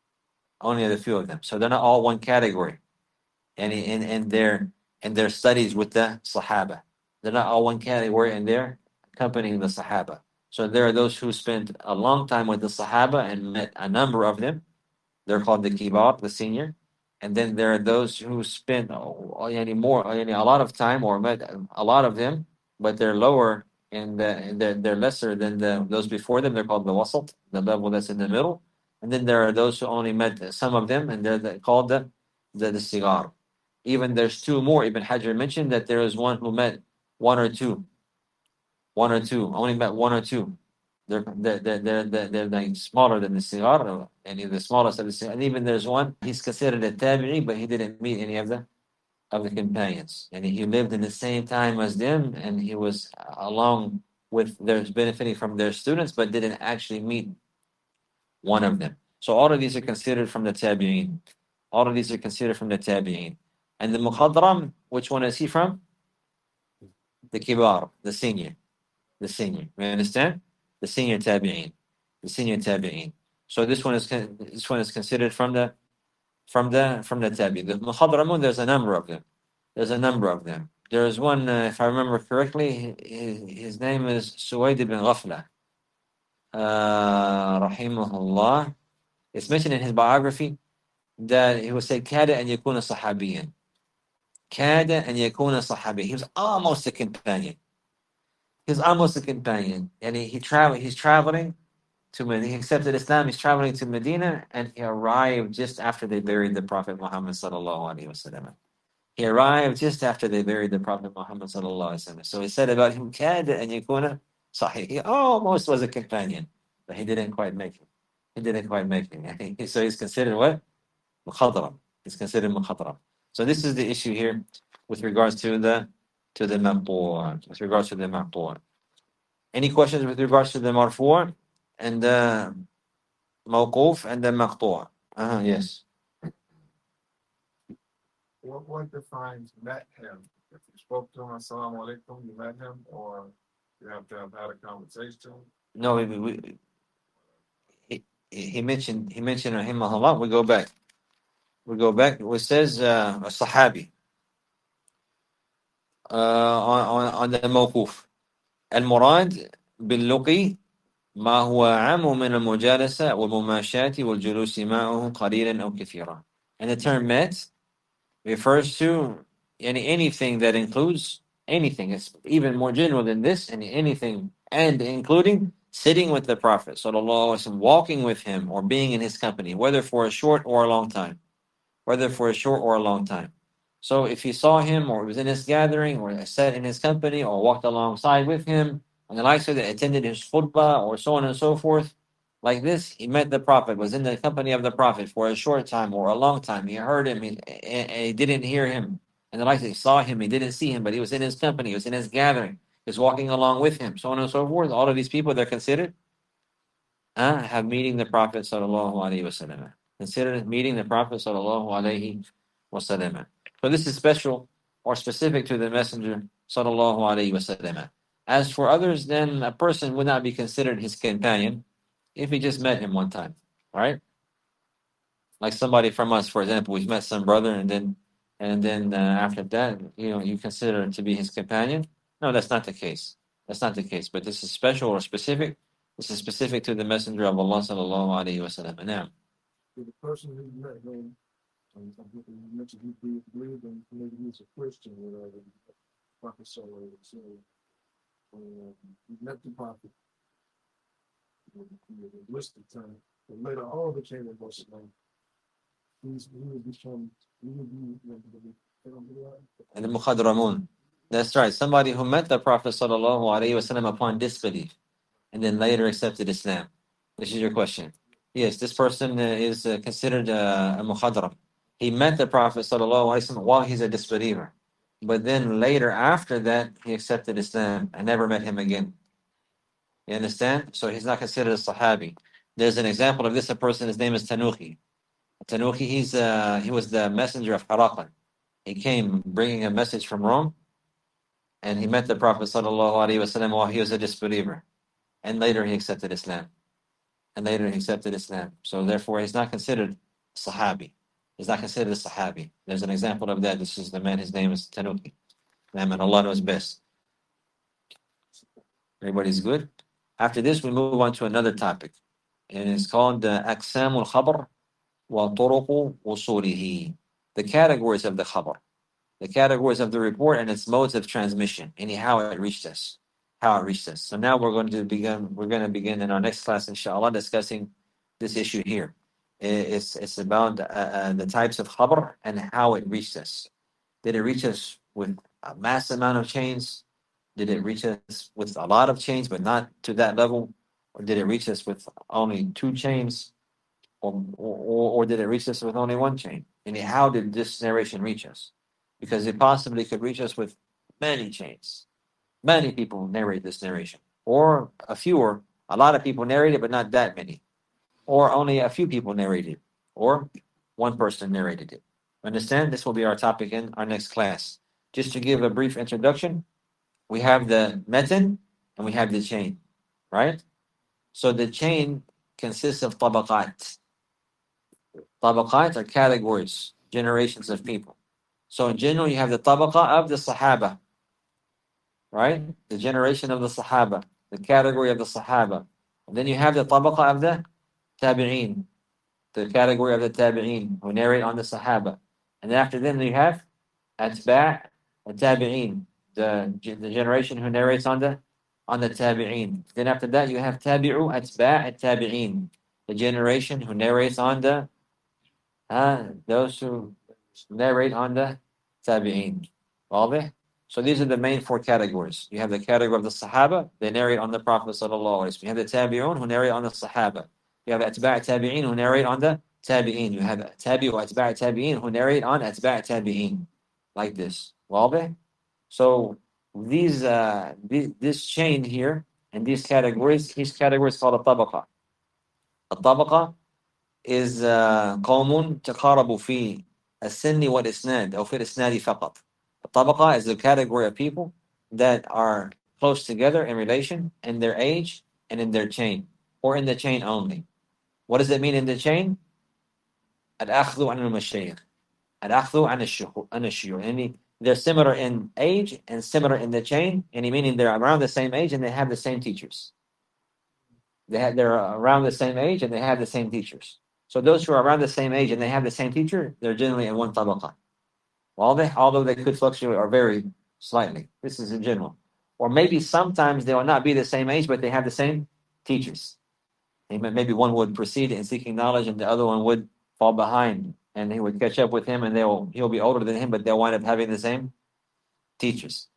So they're not all one category. And in their studies with the Sahaba. They're not all one category, and they're accompanying the Sahaba. So there are those who spent a long time with the Sahaba and met a number of them. They're called the Kibar, the senior. And then there are those who spent a lot of time or met a lot of them, but they're lower and they're lesser than those before them. They're called the Wasat, the level that's in the middle. And then there are those who only met some of them, and they're called the Sigar. Even there's two more. Ibn Hajar mentioned that there is one who met one or two, only met one or two. They're like smaller than the Sigar, and the smallest of the Sigar. And even there's one, he's considered a Tabi'i, but he didn't meet any of the companions. And he lived in the same time as them, and he was along with theirs, benefiting from their students, but didn't actually meet one of them. So all of these are considered from the Tabi'in. And the Mukhadram, which one is he from? The Kibar, the senior. You understand? The senior Tabi'in. So this one is considered from the Tabi'in. The Mukhadраmun, there's a number of them. There's one, if I remember correctly, his name is Suwaid ibn Ghafla, rahimahullah. It's mentioned in his biography that he would say, Kada an yakuna sahabiyan. كاد أن يكون صحابي. He was almost a companion. He was almost a companion. And he's traveling to Medina. He accepted Islam. He's traveling to Medina, and he arrived just after they buried the Prophet Muhammad sallallahu alaihi wasallam. He arrived just after they buried the Prophet Muhammad sallallahu alaihi wasallam. So he said about him, كاد أن يكون صحيح. He almost was a companion, but he didn't quite make it. He didn't quite make it. So he's considered what? مخضرم. He's considered مخضرم. So this is the issue here with regards to the مقطوع. With regards to the مقطوع. Any questions with regards to the مرفوع and the موقوف and the مقطوع? Yes.
What defines met him? If you spoke to him, assalamu alaikum, you met him, or you have to have had a conversation?
No, he mentioned rahimahullah. We go back. It says a sahabi on the موقوف. المراد باللقي ما هو عام من المجالسة والمماشاة والجلوس معه قليلا أو كثيرا. And the term met refers to anything that includes anything. It's even more general than this, and anything, and including sitting with the Prophet sallallahu alaihi wasallam, walking with him, or being in his company, whether for a short or a long time. So if he saw him, or was in his gathering, or sat in his company, or walked alongside with him, and the likes of that, attended his khutbah, or so on and so forth, like this, he met the Prophet, was in the company of the Prophet for a short time or a long time. He heard him, he didn't hear him. And the likes, he saw him, he didn't see him, but he was in his company, he was in his gathering, he was walking along with him, so on and so forth. All of these people, they're considered have meeting the Prophet sallallahu alaihi wasallam. Considered meeting the Prophet sallallahu alaihi wasallam. So this is special or specific to the Messenger sallallahu alaihi wasallam. As for others, then a person would not be considered his companion if he just met him one time, right? Like somebody from us, for example, we've met some brother, and then after that, you consider him to be his companion. No, that's not the case. That's not the case. But this is special or specific. This is specific to the Messenger of Allah sallallahu alaihi wasallam. Now,
The person who met him, some people mentioned he believed and maybe he's a Christian or whatever. Prophet sallallahu alaihi wasallam. He met the Prophet. He listed time, but later on became a Muslim. He would become.
and the Mukhadramun. That's right. Somebody who met the Prophet sallallahu alaihi wasallam upon disbelief, and then later accepted Islam. This is your question. Yes, this person is considered a mukhadram. He met the Prophet sallallahu alaihi wasallam while he's a disbeliever, but then later after that he accepted Islam and never met him again. You understand? So he's not considered a Sahabi. There's an example of this. A person, his name is Tanuhi. Tanuhi, he was the messenger of Herakl. He came bringing a message from Rome, and he met the Prophet sallallahu alaihi wasallam while he was a disbeliever, and later he accepted Islam. So therefore, he's not considered Sahabi. He's not considered a Sahabi. There's an example of that. This is the man. His name is Tanuki. And Allah knows best. Everybody's good. After this, we move on to another topic, and it's called Aqsam al-Khabar wa Turuq Usulihi. The categories of the Khabar, the categories of the report, and its modes of transmission, and how it reached us. So now we're going to begin in our next class, inshallah, discussing this issue here. It's about the types of khabar and how it reached us. Did it reach us with a mass amount of chains? Did it reach us with a lot of chains, but not to that level? Or did it reach us with only 2 chains? Or did it reach us with only 1 chain? And how did this narration reach us? Because it possibly could reach us with many chains. Many people narrate this narration, or a lot of people narrate it, but not that many, or only a few people narrated it, or 1 person narrated it. Understand? This will be our topic in our next class. Just to give a brief introduction, we have the matan and we have the chain, right? So the chain consists of tabaqat. Tabaqat are categories, generations of people. So in general, you have the tabaqa of the Sahaba, right? The generation of the Sahaba, the category of the Sahaba. And then you have the tabaqa of the Tabi'een, the category of the Tabi'een who narrate on the Sahaba. And then after them, you have Atba' tabi'in, the generation who narrates on the tabi'in. Then after that you have tabi'u atba' tabi'in, the generation who narrates on the those who narrate on the tabi'in. واضح? So these are the main four categories. You have the category of the Sahaba, they narrate on the Prophet sallallahu alaihi wasallam. You have the Tabi'un who narrate on the Sahaba. You have Atba' Tabi'in who narrate on the Tabi'in. You have Tabi'u Atba' Tabi'in who narrate on Atba' Tabi'in. Like this. واضح? So this chain here and these categories, each category is called a tabaqa. A tabaqa is قوم تقاربوا في السن والإسناد أو في الإسناد فقط. A tabaqa is a category of people that are close together in relation in their age and in their chain, or in the chain only. What does it mean in the chain? الأخذ عن المشايخ. الأخذ عن الشيوخ. Yani they're similar in age and similar in the chain, and meaning they're around the same age and they have the same teachers. They're around the same age and they have the same teachers. So those who are around the same age and they have the same teacher, they're generally in one tabaqa. Although they could fluctuate or vary slightly. This is in general. Or maybe sometimes they will not be the same age, but they have the same teachers. Maybe one would proceed in seeking knowledge and the other one would fall behind, and he would catch up with him, and he'll be older than him, but they'll wind up having the same teachers.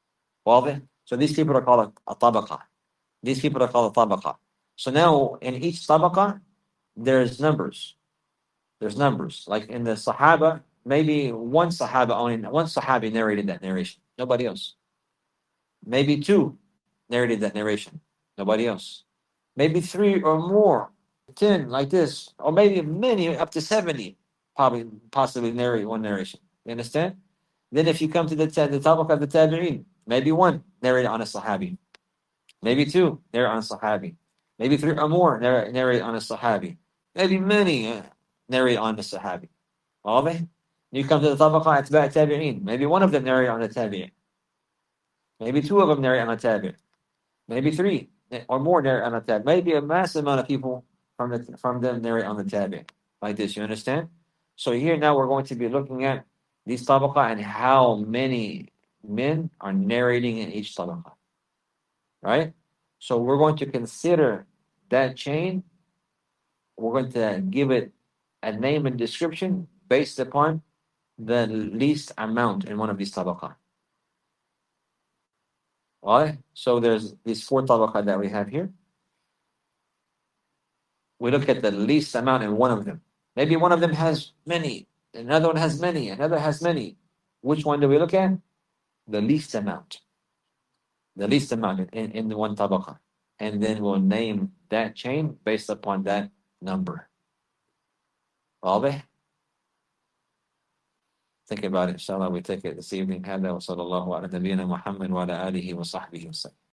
So these people are called a tabaqa. These people are called a tabaqa. So now in each tabaqa, there's numbers. There's numbers. Like in the Sahaba, maybe one Sahabi narrated that narration. Nobody else. Maybe two narrated that narration. Nobody else. Maybe three or more, 10 like this, or maybe many up to 70, possibly narrate one narration. You understand? Then if you come to the tabaq of the tabi'in, maybe one narrate on a Sahabi. Maybe two narrate on a Sahabi. Maybe three or more narrate on a Sahabi. Maybe many narrate on the Sahabi. واضح? You come to the tabaqa atba' tabi'in. Maybe one of them narrate on the tabi'in. Maybe two of them narrate on a tabi'in. Maybe three or more narrate on a tabi'in. Maybe a massive amount of people from them narrate on the tabi'in. Like this, you understand? So here now we're going to be looking at these tabaqa and how many men are narrating in each tabaqa. Right? So we're going to consider that chain. We're going to give it a name and description based upon the least amount in one of these tabaqa. Alright? So there's these four tabaqa that we have here. We look at the least amount in one of them. Maybe one of them has many, another one has many, another has many. Which one do we look at? The least amount. The least amount in the one tabaqa. And then we'll name that chain based upon that number. واضح? Think about it. Inshallah, we take it this evening. هذا وصلى الله على نبينا محمد وعلى آله وصحبه وسلم.